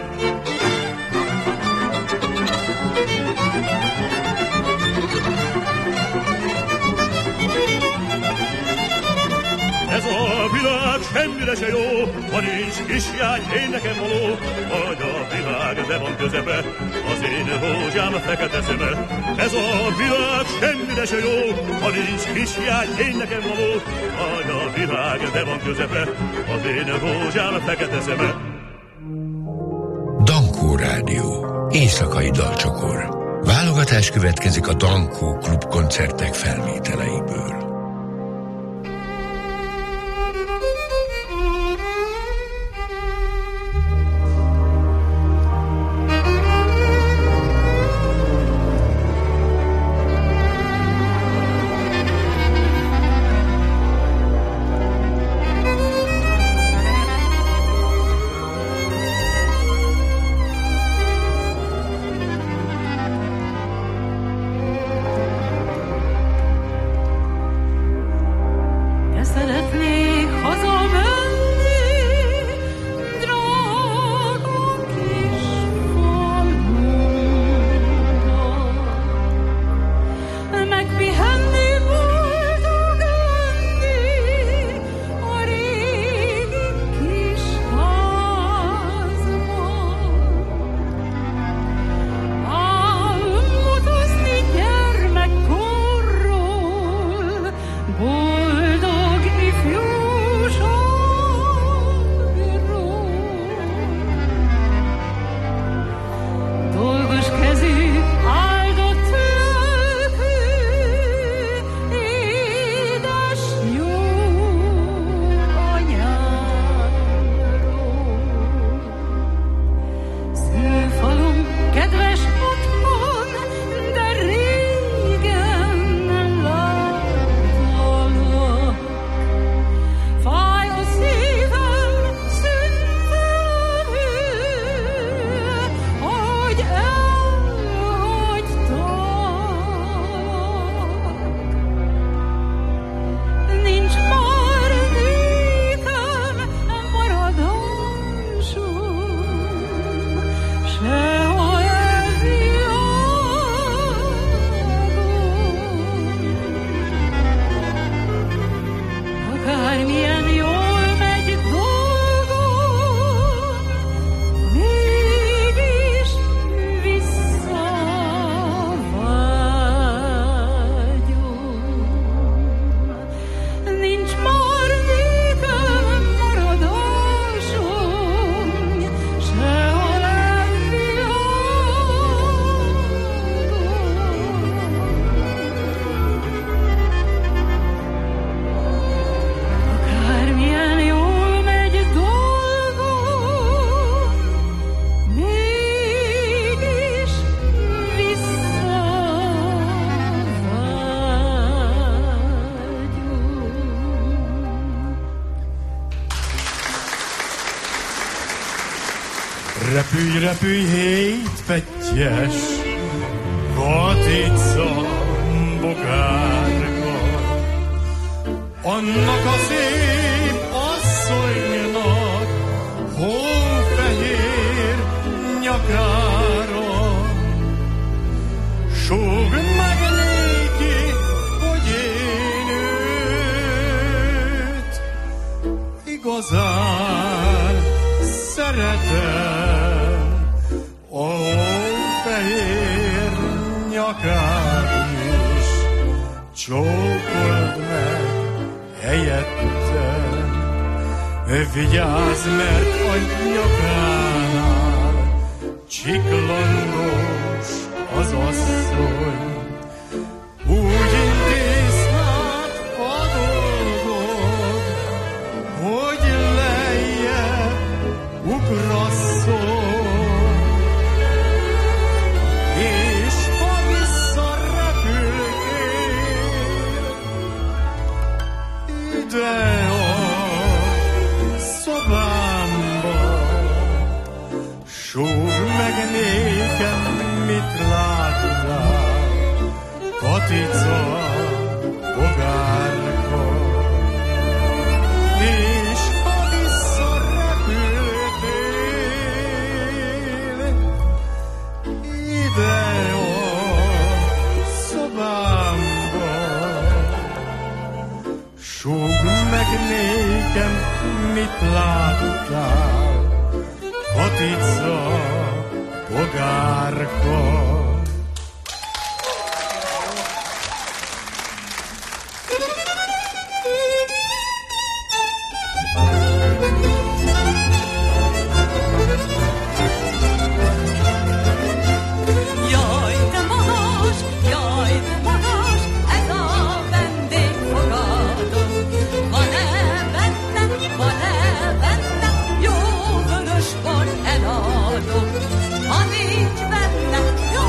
Ez a világ semmire se jó, ha nincs kis hiány, én nekem való. Vagy a világ, de van közepe, az én rózsám fekete szeme. Ez a világ semmire se jó, ha nincs kis hiány, én nekem való. Vagy a világ, de van közepe, az én rózsám fekete szeme. Dankó Rádió. Éjszakai dalcsokor. Válogatás következik a Dankó Klub koncertek felvételeiből. Repülj, repülj, hétpettyes, Katica bogárka, annak a szép asszonynak hófehér nyakára. Súgd meg néki, hogy én őt igazán szeretem, a hófehér nyakát is csókold meg helyettem. Vigyázz, mert a nyakánál csiklandos az asszony. Úgy intéz hát a dolgod, hogy lejjebb ugrasszon, és ha visszarepültél ide a szobámba, súgd meg nékem, mit láttál, Katica bogárka. És ha visszarepültél ide a szobámba, súgd meg nékem, mit láttál, Katica bogárka. Jaj, de magas, ez a vendégfogadó. Van-e benne, jó vörös bor eladó. Ha nincs benne, jó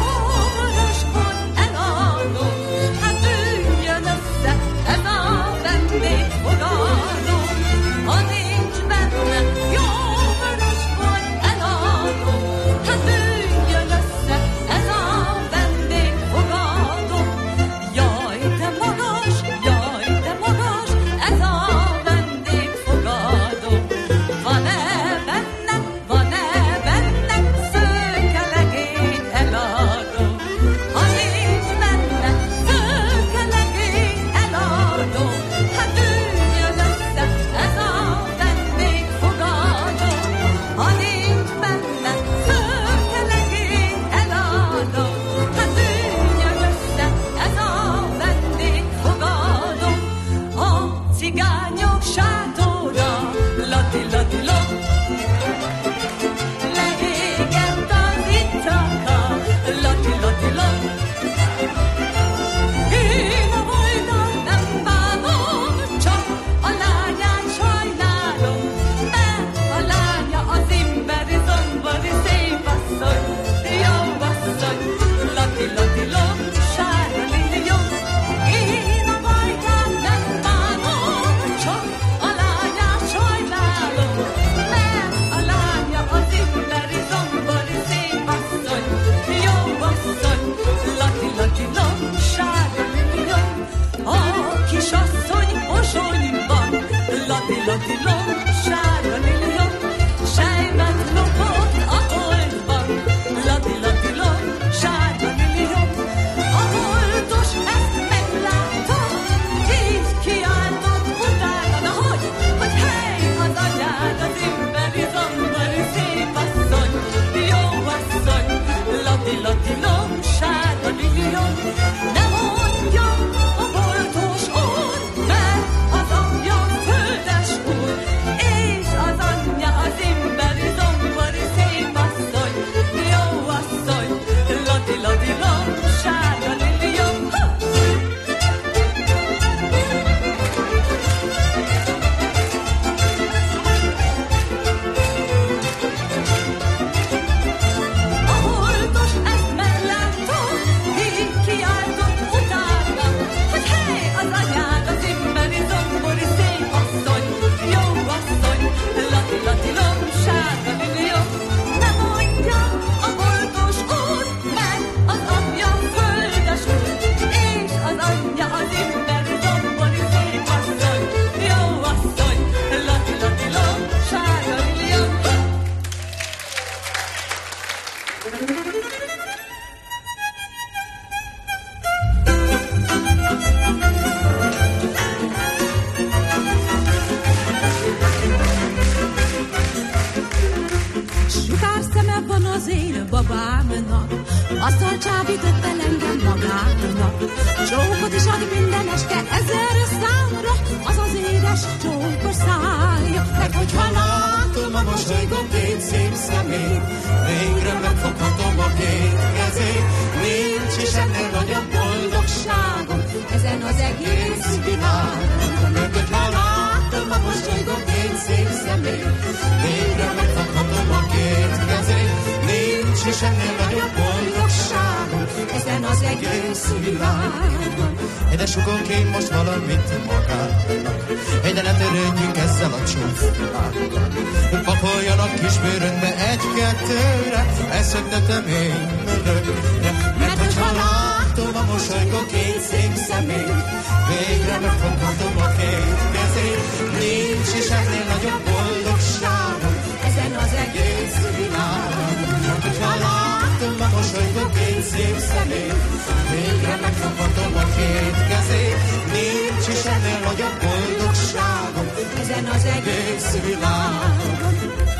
Szeme van az én babámnak, azzal csábított el engem magának. Csókot is ad minden este 1000 számra, az az édes csókos szája. Mert hogyha látom a mosolygó két szép szemét, végre megfoghatom a két kezét. Nincs is ennél nagyobb boldogságom ezen az egész világon. Mert hogyha látom a mosolygó két szép szemét, végre megfoghatom a két kezét. Nincs is ennél nagyobb boldogságom ezen az egész világon. Édesugónk, én most valamit magának, de ne törődjünk ezzel a csúflákkal. Pakoljanak kisbőrönkbe egy-kettőre, eszögtetem én örökre. Mert hogyha látom a mosolygó két szép szemét, végre megfoghatom a két kezét. Nincs is ennél nagyobb boldogságom ezen az egész világon. Mert hogyha látom a mosolygó két szép szemét, végre megfoghatom a két kezét. Nincs is ennél nagyobb boldogságom ezen az egész világon.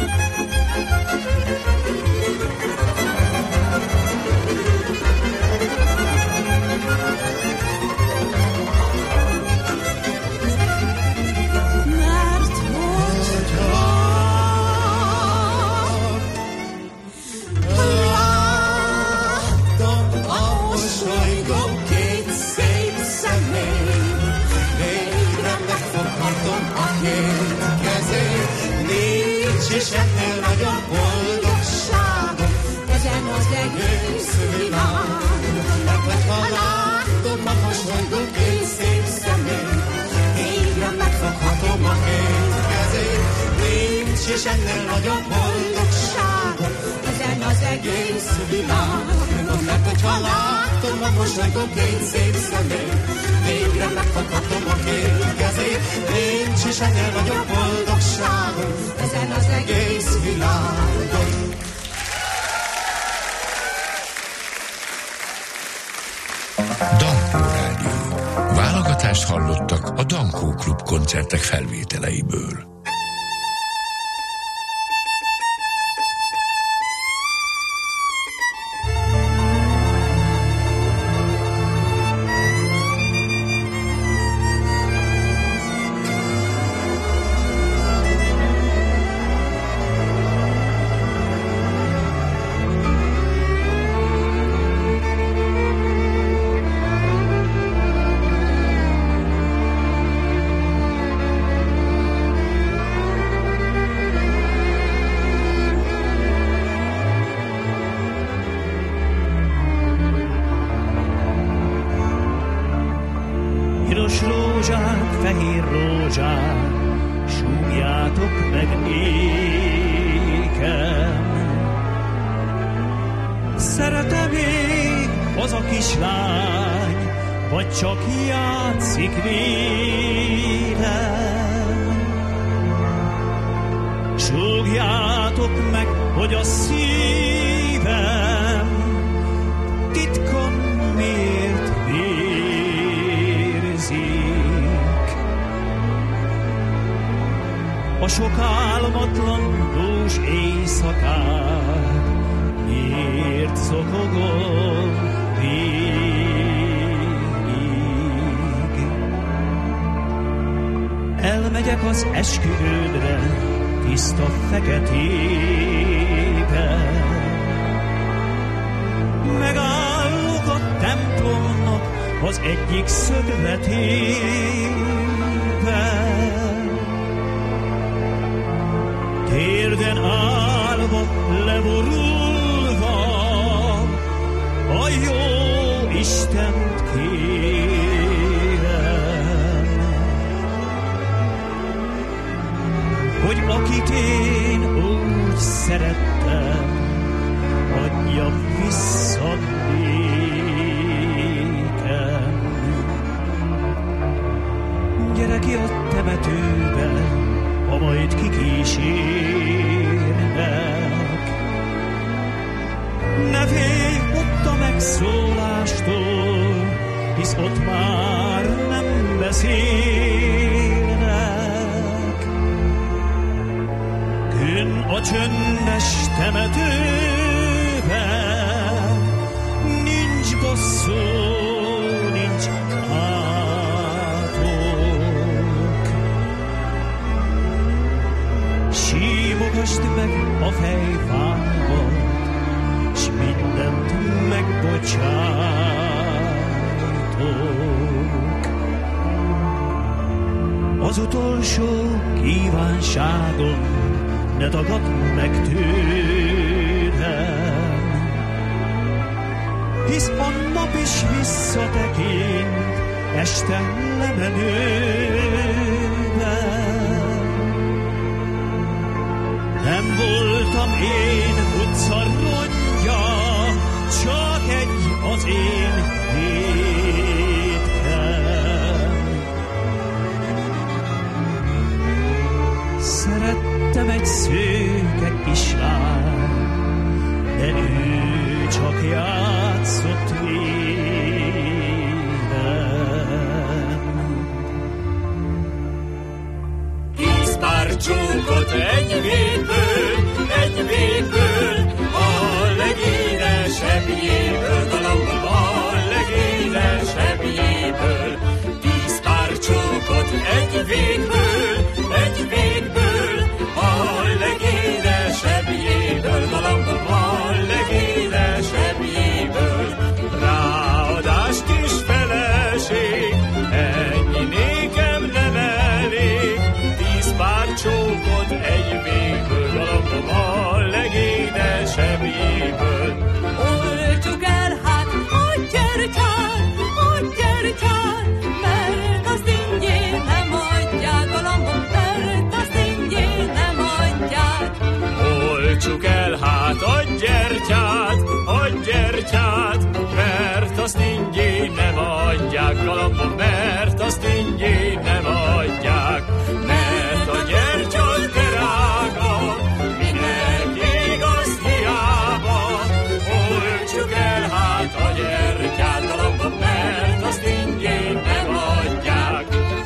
És ennél nagyobb boldogságom ezen az egész világon. Mert hogyha látom a mosolygó két szép szemét, végre megfoghatom a két kezét. Nincs is ennél nagyobb boldogságom ezen az egész világon. Mert hogyha látom a mosolygó két szép szemét, végre megfoghatom a két kezét. Nincs is ennél nagyobb boldogságom ezen az egész világon. Dankó Rádió. Válogatást hallottak a Dankó Klub koncertek felvételeiből. Elmegyek az esküvődre, tiszta feketébe. Megállok a templomnak az egyik szögletébe. Térden állva, leborulva, a jó Istent kérem, hogy akit én úgy szerettem, adja vissza nékem. Gyere ki a temetőbe, ha majd kikísérnek, Ne félj ott a megszólástól, hisz ott már nem beszélnek. Könn a csöndes temetőben nincs bosszú, nincs átok. Simogasd meg a fejfámat, s mindent megbocsájtok. Az utolsó kívánságom ne tagadd meg tőlem, hisz a nap is visszatekint este lemenőben. Nem voltam én utca rongya, csak egy az én vétkem. Szerettem egy szőke kislány, de ő csak játszott vélem. 10 pár csókot egy végből, a legédesebbjéből, galambom a legédesebbjéből. 10 pár csókot egy végből, a legédesebbjéből, galambom a legédesebbjéből. Ráadás kis feleség, ennyi nékem nem elég. 10 pár csókot egy végből, galambom a legédesebbjéből. Oltsuk el hát a gyertyát, mert azt ingyen nem adják, galambom, mert azt ingyen nem adják. Oltsuk el hát a gyertyát, mert azt ingyen nem adják, galambom, mert azt ingyen nem adják. Mert a gyertya drága, minek ég az hiába. Oltsuk el hát a gyertyát, galambom, mert azt ingyen nem adják.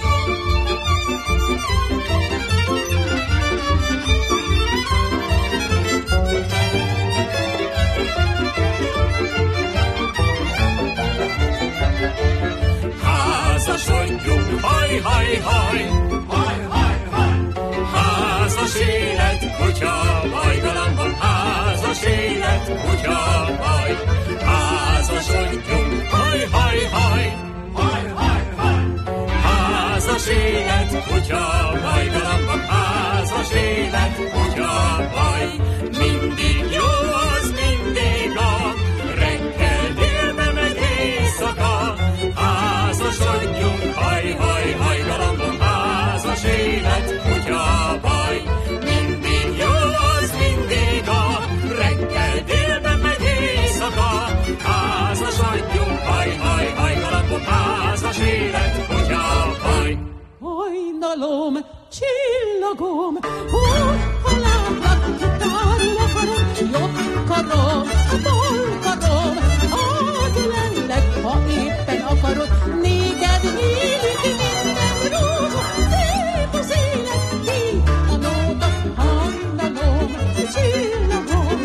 Házasodjunk, haj, haj, haj, haj, haj, haj. Házas élet, kutya, baj, galambom, házas élet, kutya, baj. Házasodjunk, haj, haj, haj, haj, haj, haj. Házas élet, kutya, baj, galambom, házas élet, kutya, baj. Mindig jó az mindig a reggel, délbe meg éjszaka. Házasodjunk, haj, haj, haj, galambom, házas élet, kutya, baj. Mindig jó az mindig a reggel, délben meg éjszaka. Házasodjunk, haj, haj, haj, galambom, házas élet, kutya, baj. Hajnalom, csillagom, ha látlak, tárul akarom, jobb karom, bal karom, átlenlek, ha éppen akarod, néged nyílik minden rózsa, szép az élet, így a nóta, hajnalom, csillagom,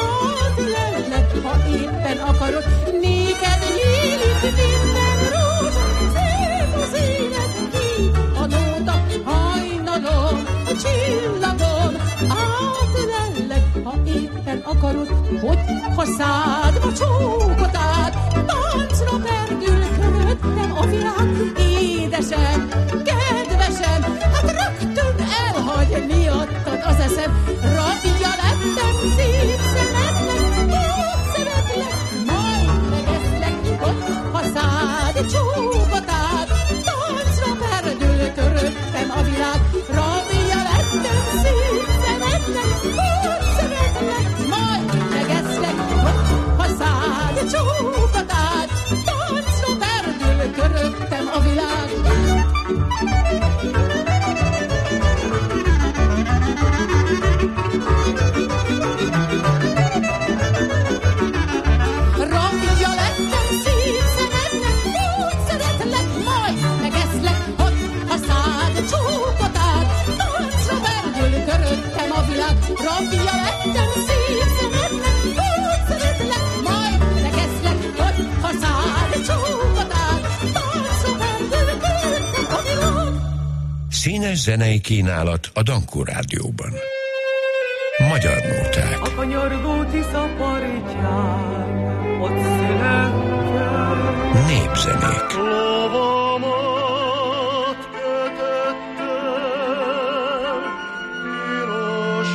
átlenlek, ha éppen akarod, néged nyílik minden rózsa, szép az élet, így a nóta, hajnalom, csillagom, átlellek, ha éppen akarod, hogy ha szádba csókot át, táncra perdül köröttem a világ, édesem, kedvesem, hát rögtön elhagy miattad az eszem, rabja lettem, szép szemetlek, ott szeretlek, majd megeszlek, hogy ha szád csókot át, táncra perdül köröttem a világ, rabja lettem, szép szemetlek, ott szeretlek, majd megeszlek, hogy ha szád csókot át, táncra perdül köröttem a világ. Színes zenei kínálat a Dankó Rádióban. Magyar nóták. A kanyargó Tisza partján ott születtem. Népzenék. Lovamat kötöttem piros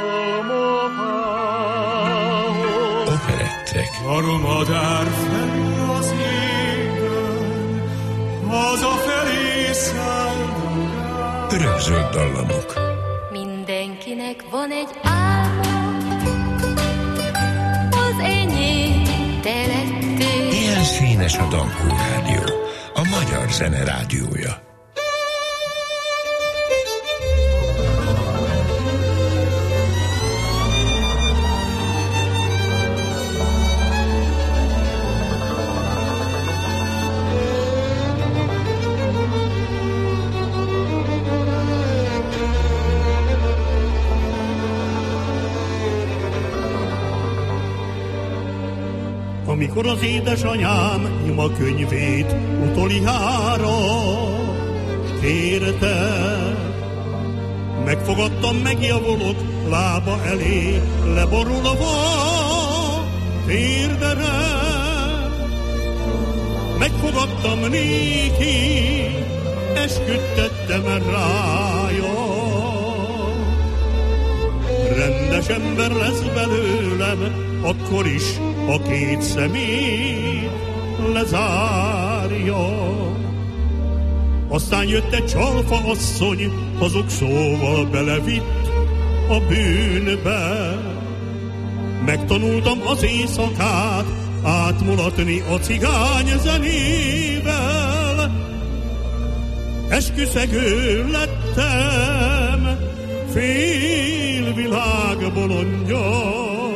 pálmafához. Operettek. Armadár felül az égen, hazafelé szállnak. Örökzöld dallamok. Mindenkinek van egy álma, az enyém te lettél. Ilyen színes a Dankó Rádió, a magyar zene rádiója. Amikor az édesanyám ima könyvét utolijára kérte, megfogadtam, megjavulok lába elé, leborulva térdere. Megfogadtam néki, esküdtettem rája. Rendes ember lesz belőlem, akkor is a két szemét lezárja. Aztán jött egy csalfa asszony, hazug szóval belevitt a bűnbe. Megtanultam az éjszakát átmulatni a cigány zenével. Esküszegő lettem, félvilág bolondja.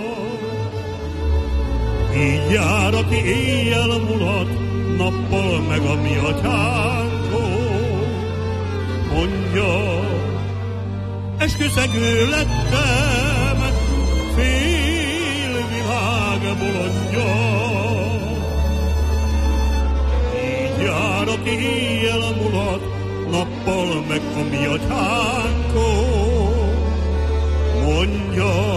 Így jár, aki éjjel mulat, nappal meg a mi atyánkról mondja. Esküszegő lettem, félvilág bolondja. Így jár, aki éjjel mulat, nappal meg a mi atyánkról mondja.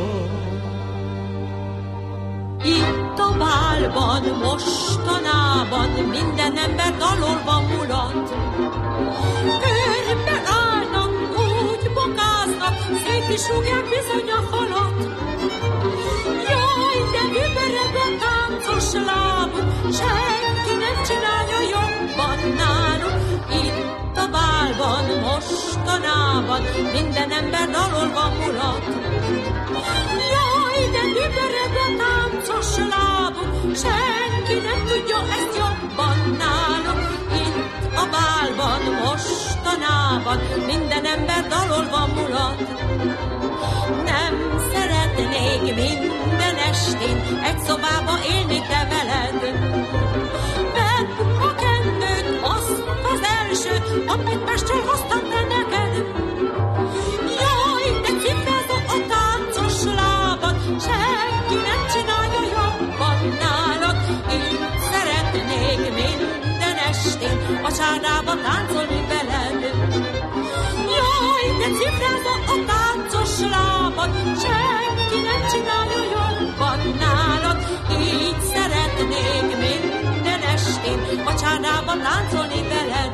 Itt a bálban, mostanában minden ember dalolva mulat. Körbe állnak, úgy bokáznak, szét is rúgják bizony a halat. Jaj, de übereg a táncos lábuk, senki nem csinálja jobban náluk. Itt a bálban, mostanában minden ember dalolva mulat. Jaj, de übereg a táncos lábuk, senki nem tudja ezt jobban náluk. Itt a bálban, mostanában minden ember dalolva mulat. Nem szeretnék minden estén egy szobába élni te veled. Vedd a kendőt, azt az elsőt, amit Pestről hoztam te neked. Jaj, de cifrázó a táncos lábad, senki nem csinálja jobban nálad. Én szeretnék minden estén a csárdába táncolni veled. Jaj, de cifrázó a táncos lábad, senki nem csinálja jobban nálad. Így szeretnék minden estén a csárdába táncolni veled.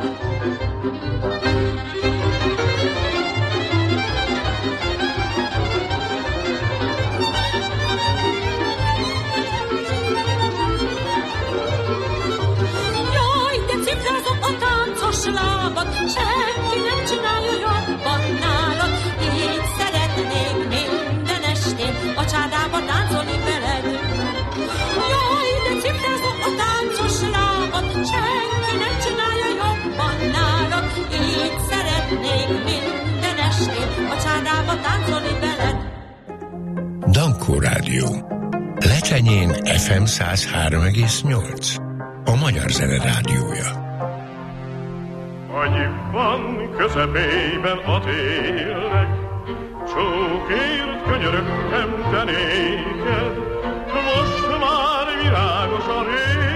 Lábad, senki nem csinálja jobban nálad. Így szeretnék minden estén a csárdába táncolni veled. Jaj, de cifrázó a táncos lábad, senki nem csinálja jobban nálad. Így szeretnék minden estén a csárdába táncolni veled. Dankó Rádió. Lecsenyén FM 103,8. A magyar zene rádiója. Agyban közepében a télnek, csókért könyörögtem te néked, most már világos a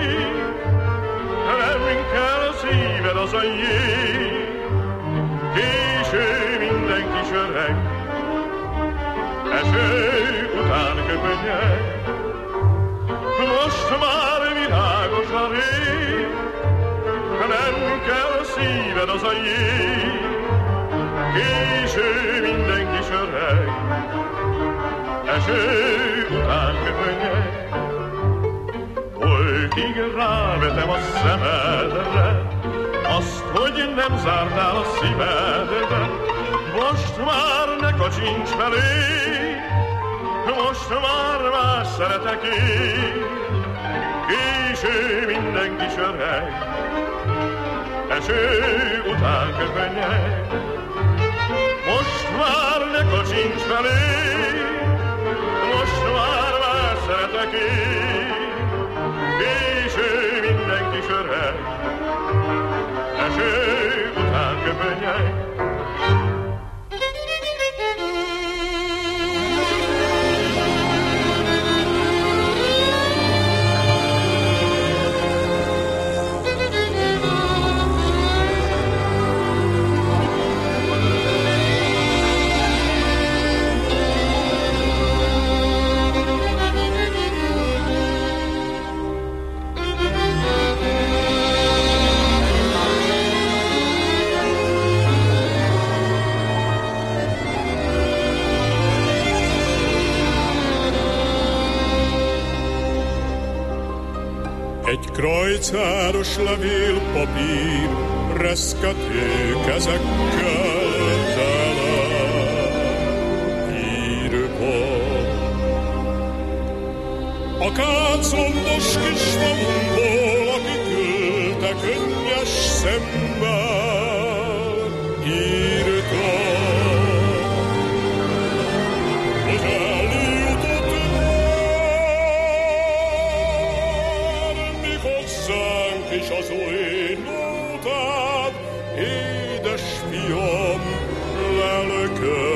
rég, nem kell szíved az a jég. köpenyek. Most már világos a rég, nem kell szíved az a jég. Késő mindenki söreg, eső után köpenyek. Olykig rávetem a szemedre, azt, hogy nem zártál a szívedre. Most már ne kacsincs felé, most már más szeretek én. Késő mindenki söreg, eső után köpenyek. Most már ne kacsincs felé, most már más szeretek én. Késő mindenki söreg, eső után köpenyek. Egy krajcáros levél papír, reszkető kezekkel tele írva. A kácoldos kis falunkból, aki küldte könnyes szemmel, írta, hogy eljutott és az új nótád, édes fiam, lelke.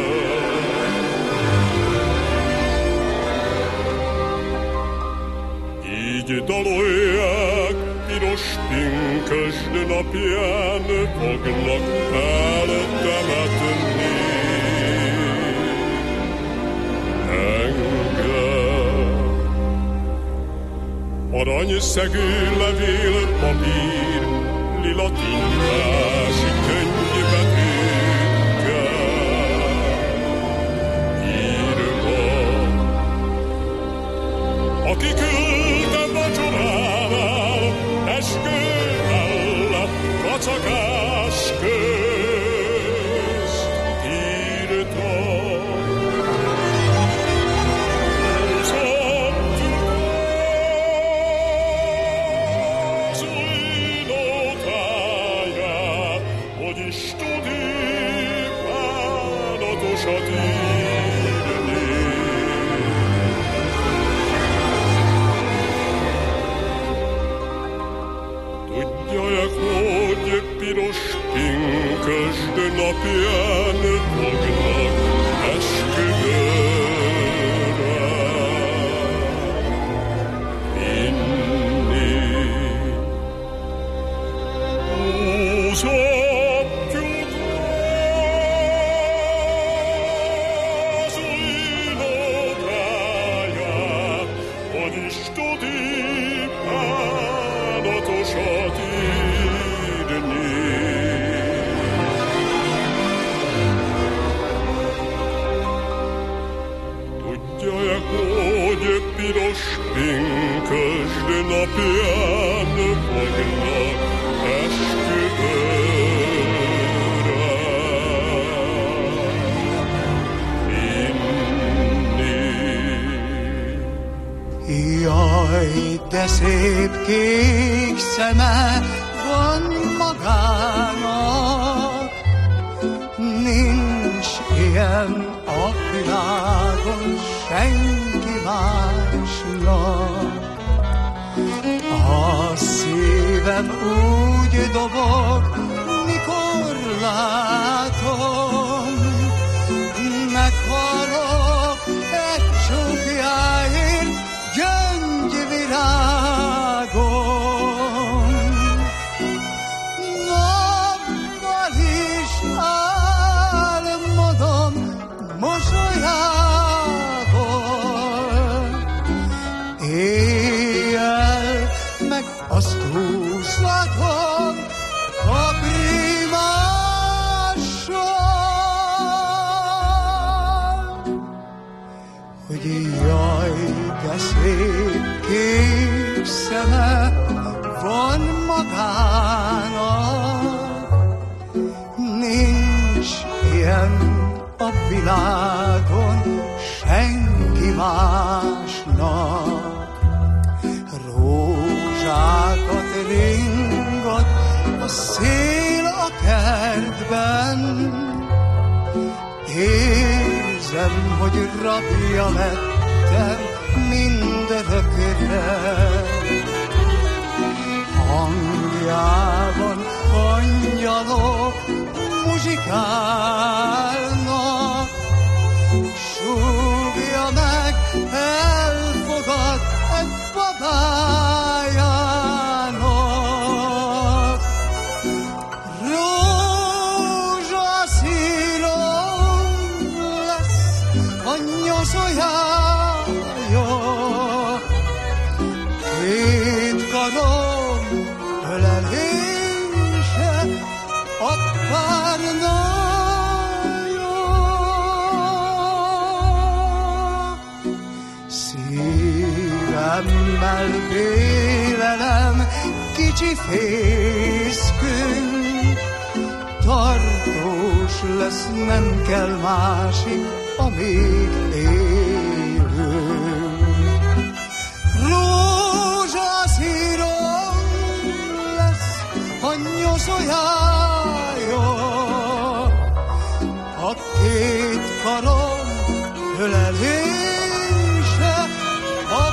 Így dalolják piros pünkösd napján, fognak eltemetni engem. Aranyszegű levél papír, lila tintás könyvbetűkkel írva. Aki küldte vacsorával, eskü mellett kacagás közt írta. Tudják, hogy piros pünkösd napján fognak esküvőre inni. Húzhatjuk az új nótáját, hogy is tudni bánatosat írni. Tudják, hogy piros pünkösd napján fognak esküvőre inni. Jaj, de szép kék szeme van magának, nincs ilyen a világon senki másnak. A szívem úgy dobog, mikor látom, meghalok egy csukjáért gyöngyvirágon. Nappal is álmodom mosolyából, de szép kék szeme van magának, nincs ilyen a világon senki másnak. Rózsákat ringat a szél a kertben, érzem, hogy rabja lettem mindörökre. Hangjában angyalok muzsikálnak, súgja meg, elfogad egy babájának. Rózsaszírom lesz a nyoszójája, két karom ölelése a párnája. Szívemmel vélelem kicsi fészkünk, tartós lesz, nem kell másik, amíg élünk. Rózsaszírom lesz a nyoszójája, a két karom ölelése a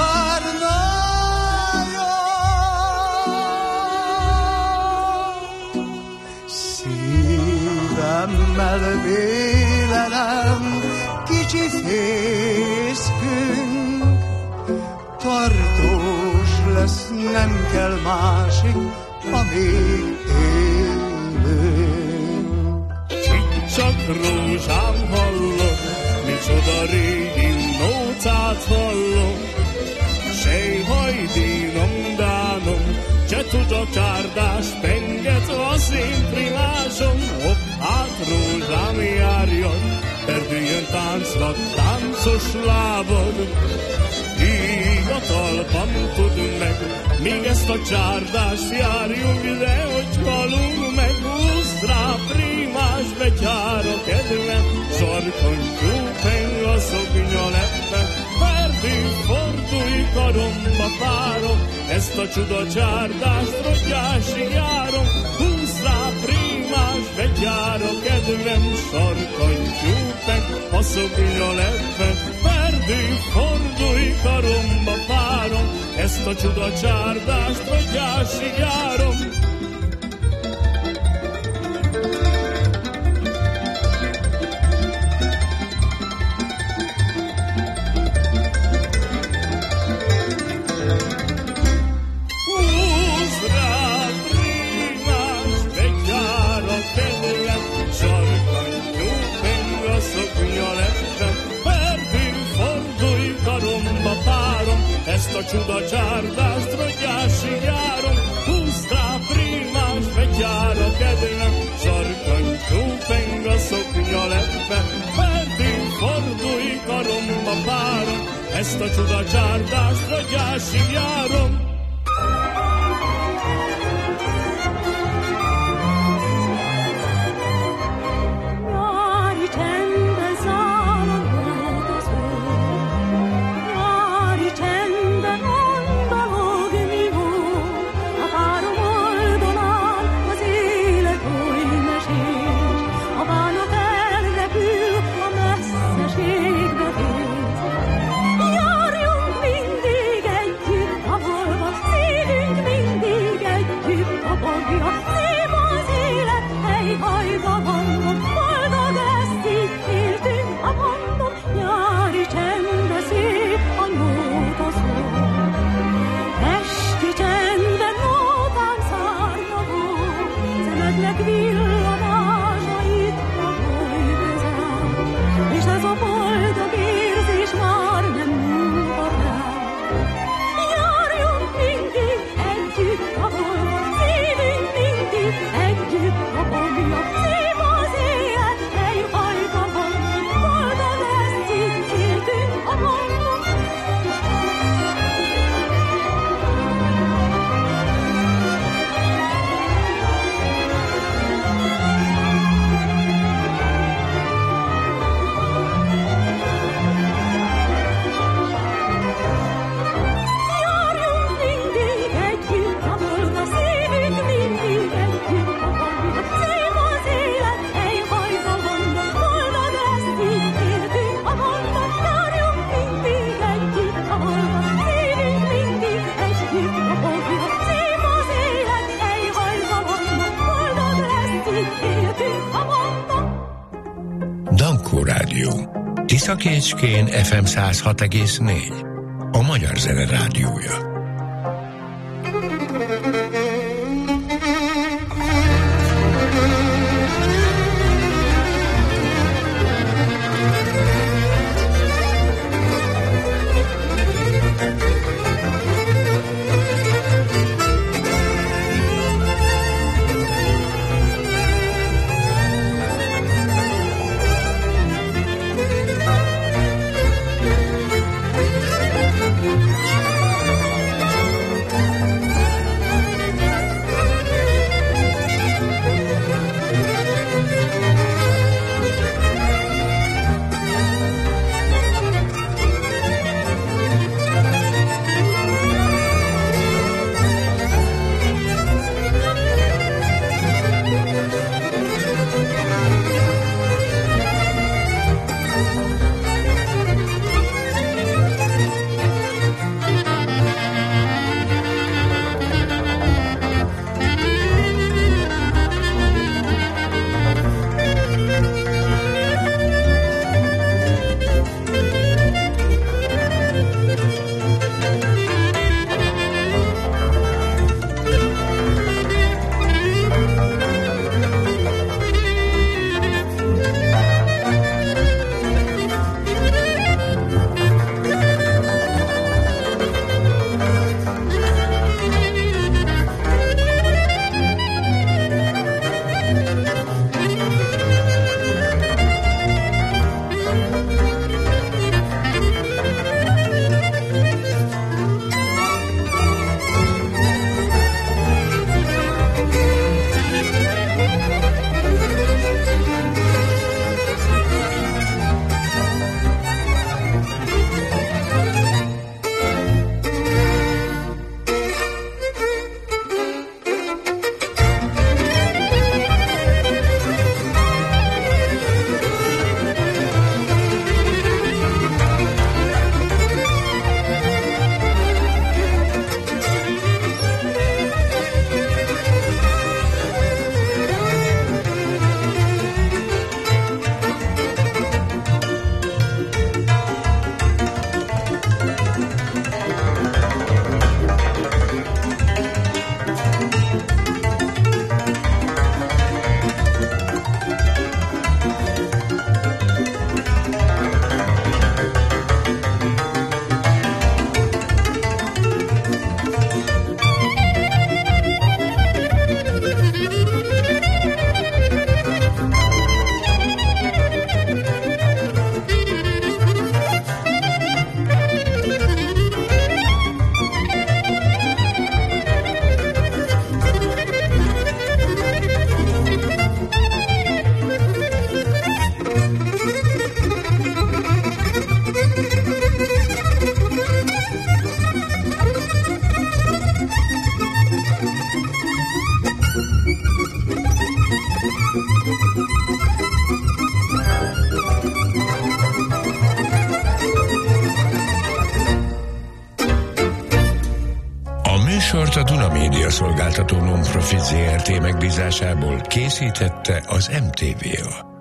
párnája. Szívemmel vélelem kicsi fészkünk, tartós lesz, nem kell másik, amíg élünk. Csak rózsám hallok, micsoda régi nócát hallok, sejhajdinom dánom, ce tudja csárdás penget az én primásom. Hopp, hát rózsám járjon, perdüljön táncnak táncos lábad, így a talpam tud meg, míg ezt a csárdást járjunk, de hogy halunk meg, húsz rá primás betyár a kedvem, sarkonytú peng a szoknya lepben, perdű fordulj karomba párom, ezt a csuda csárdást rogyásig járom, húsz rá primás betyár a kedvem, sarkonytú peng a szoknya lepben, perdű fordulj karomba párom, ezt a csuda csárdást rogyásig járom. Húsz rá primás betyár a kedvem, sarkanyú peng a szoknya lepben, perdű fordulj karomba párom, ezt a csuda csárdást rogyásig járom, húsz rá primás betyár a kedvem, sarkanyú peng a szoknya lepben, perdű fordulj karomba párom, ezt a csuda csárdást rogyásig járom. Nyári csendben szállott az öv, nyári csendben andalog mi volt, a párom oldalán az élet oly mesés, a bánat elrepül, a messzeségbe vész. Járjunk mindig együtt a bolba, szívünk mindig együtt a bolba. Tiszakécskén FM 106,4. A Magyar Zene Rádiója. A Duna Média Szolgáltató Non-Profit Zrt. Megbízásából készítette az MTVA.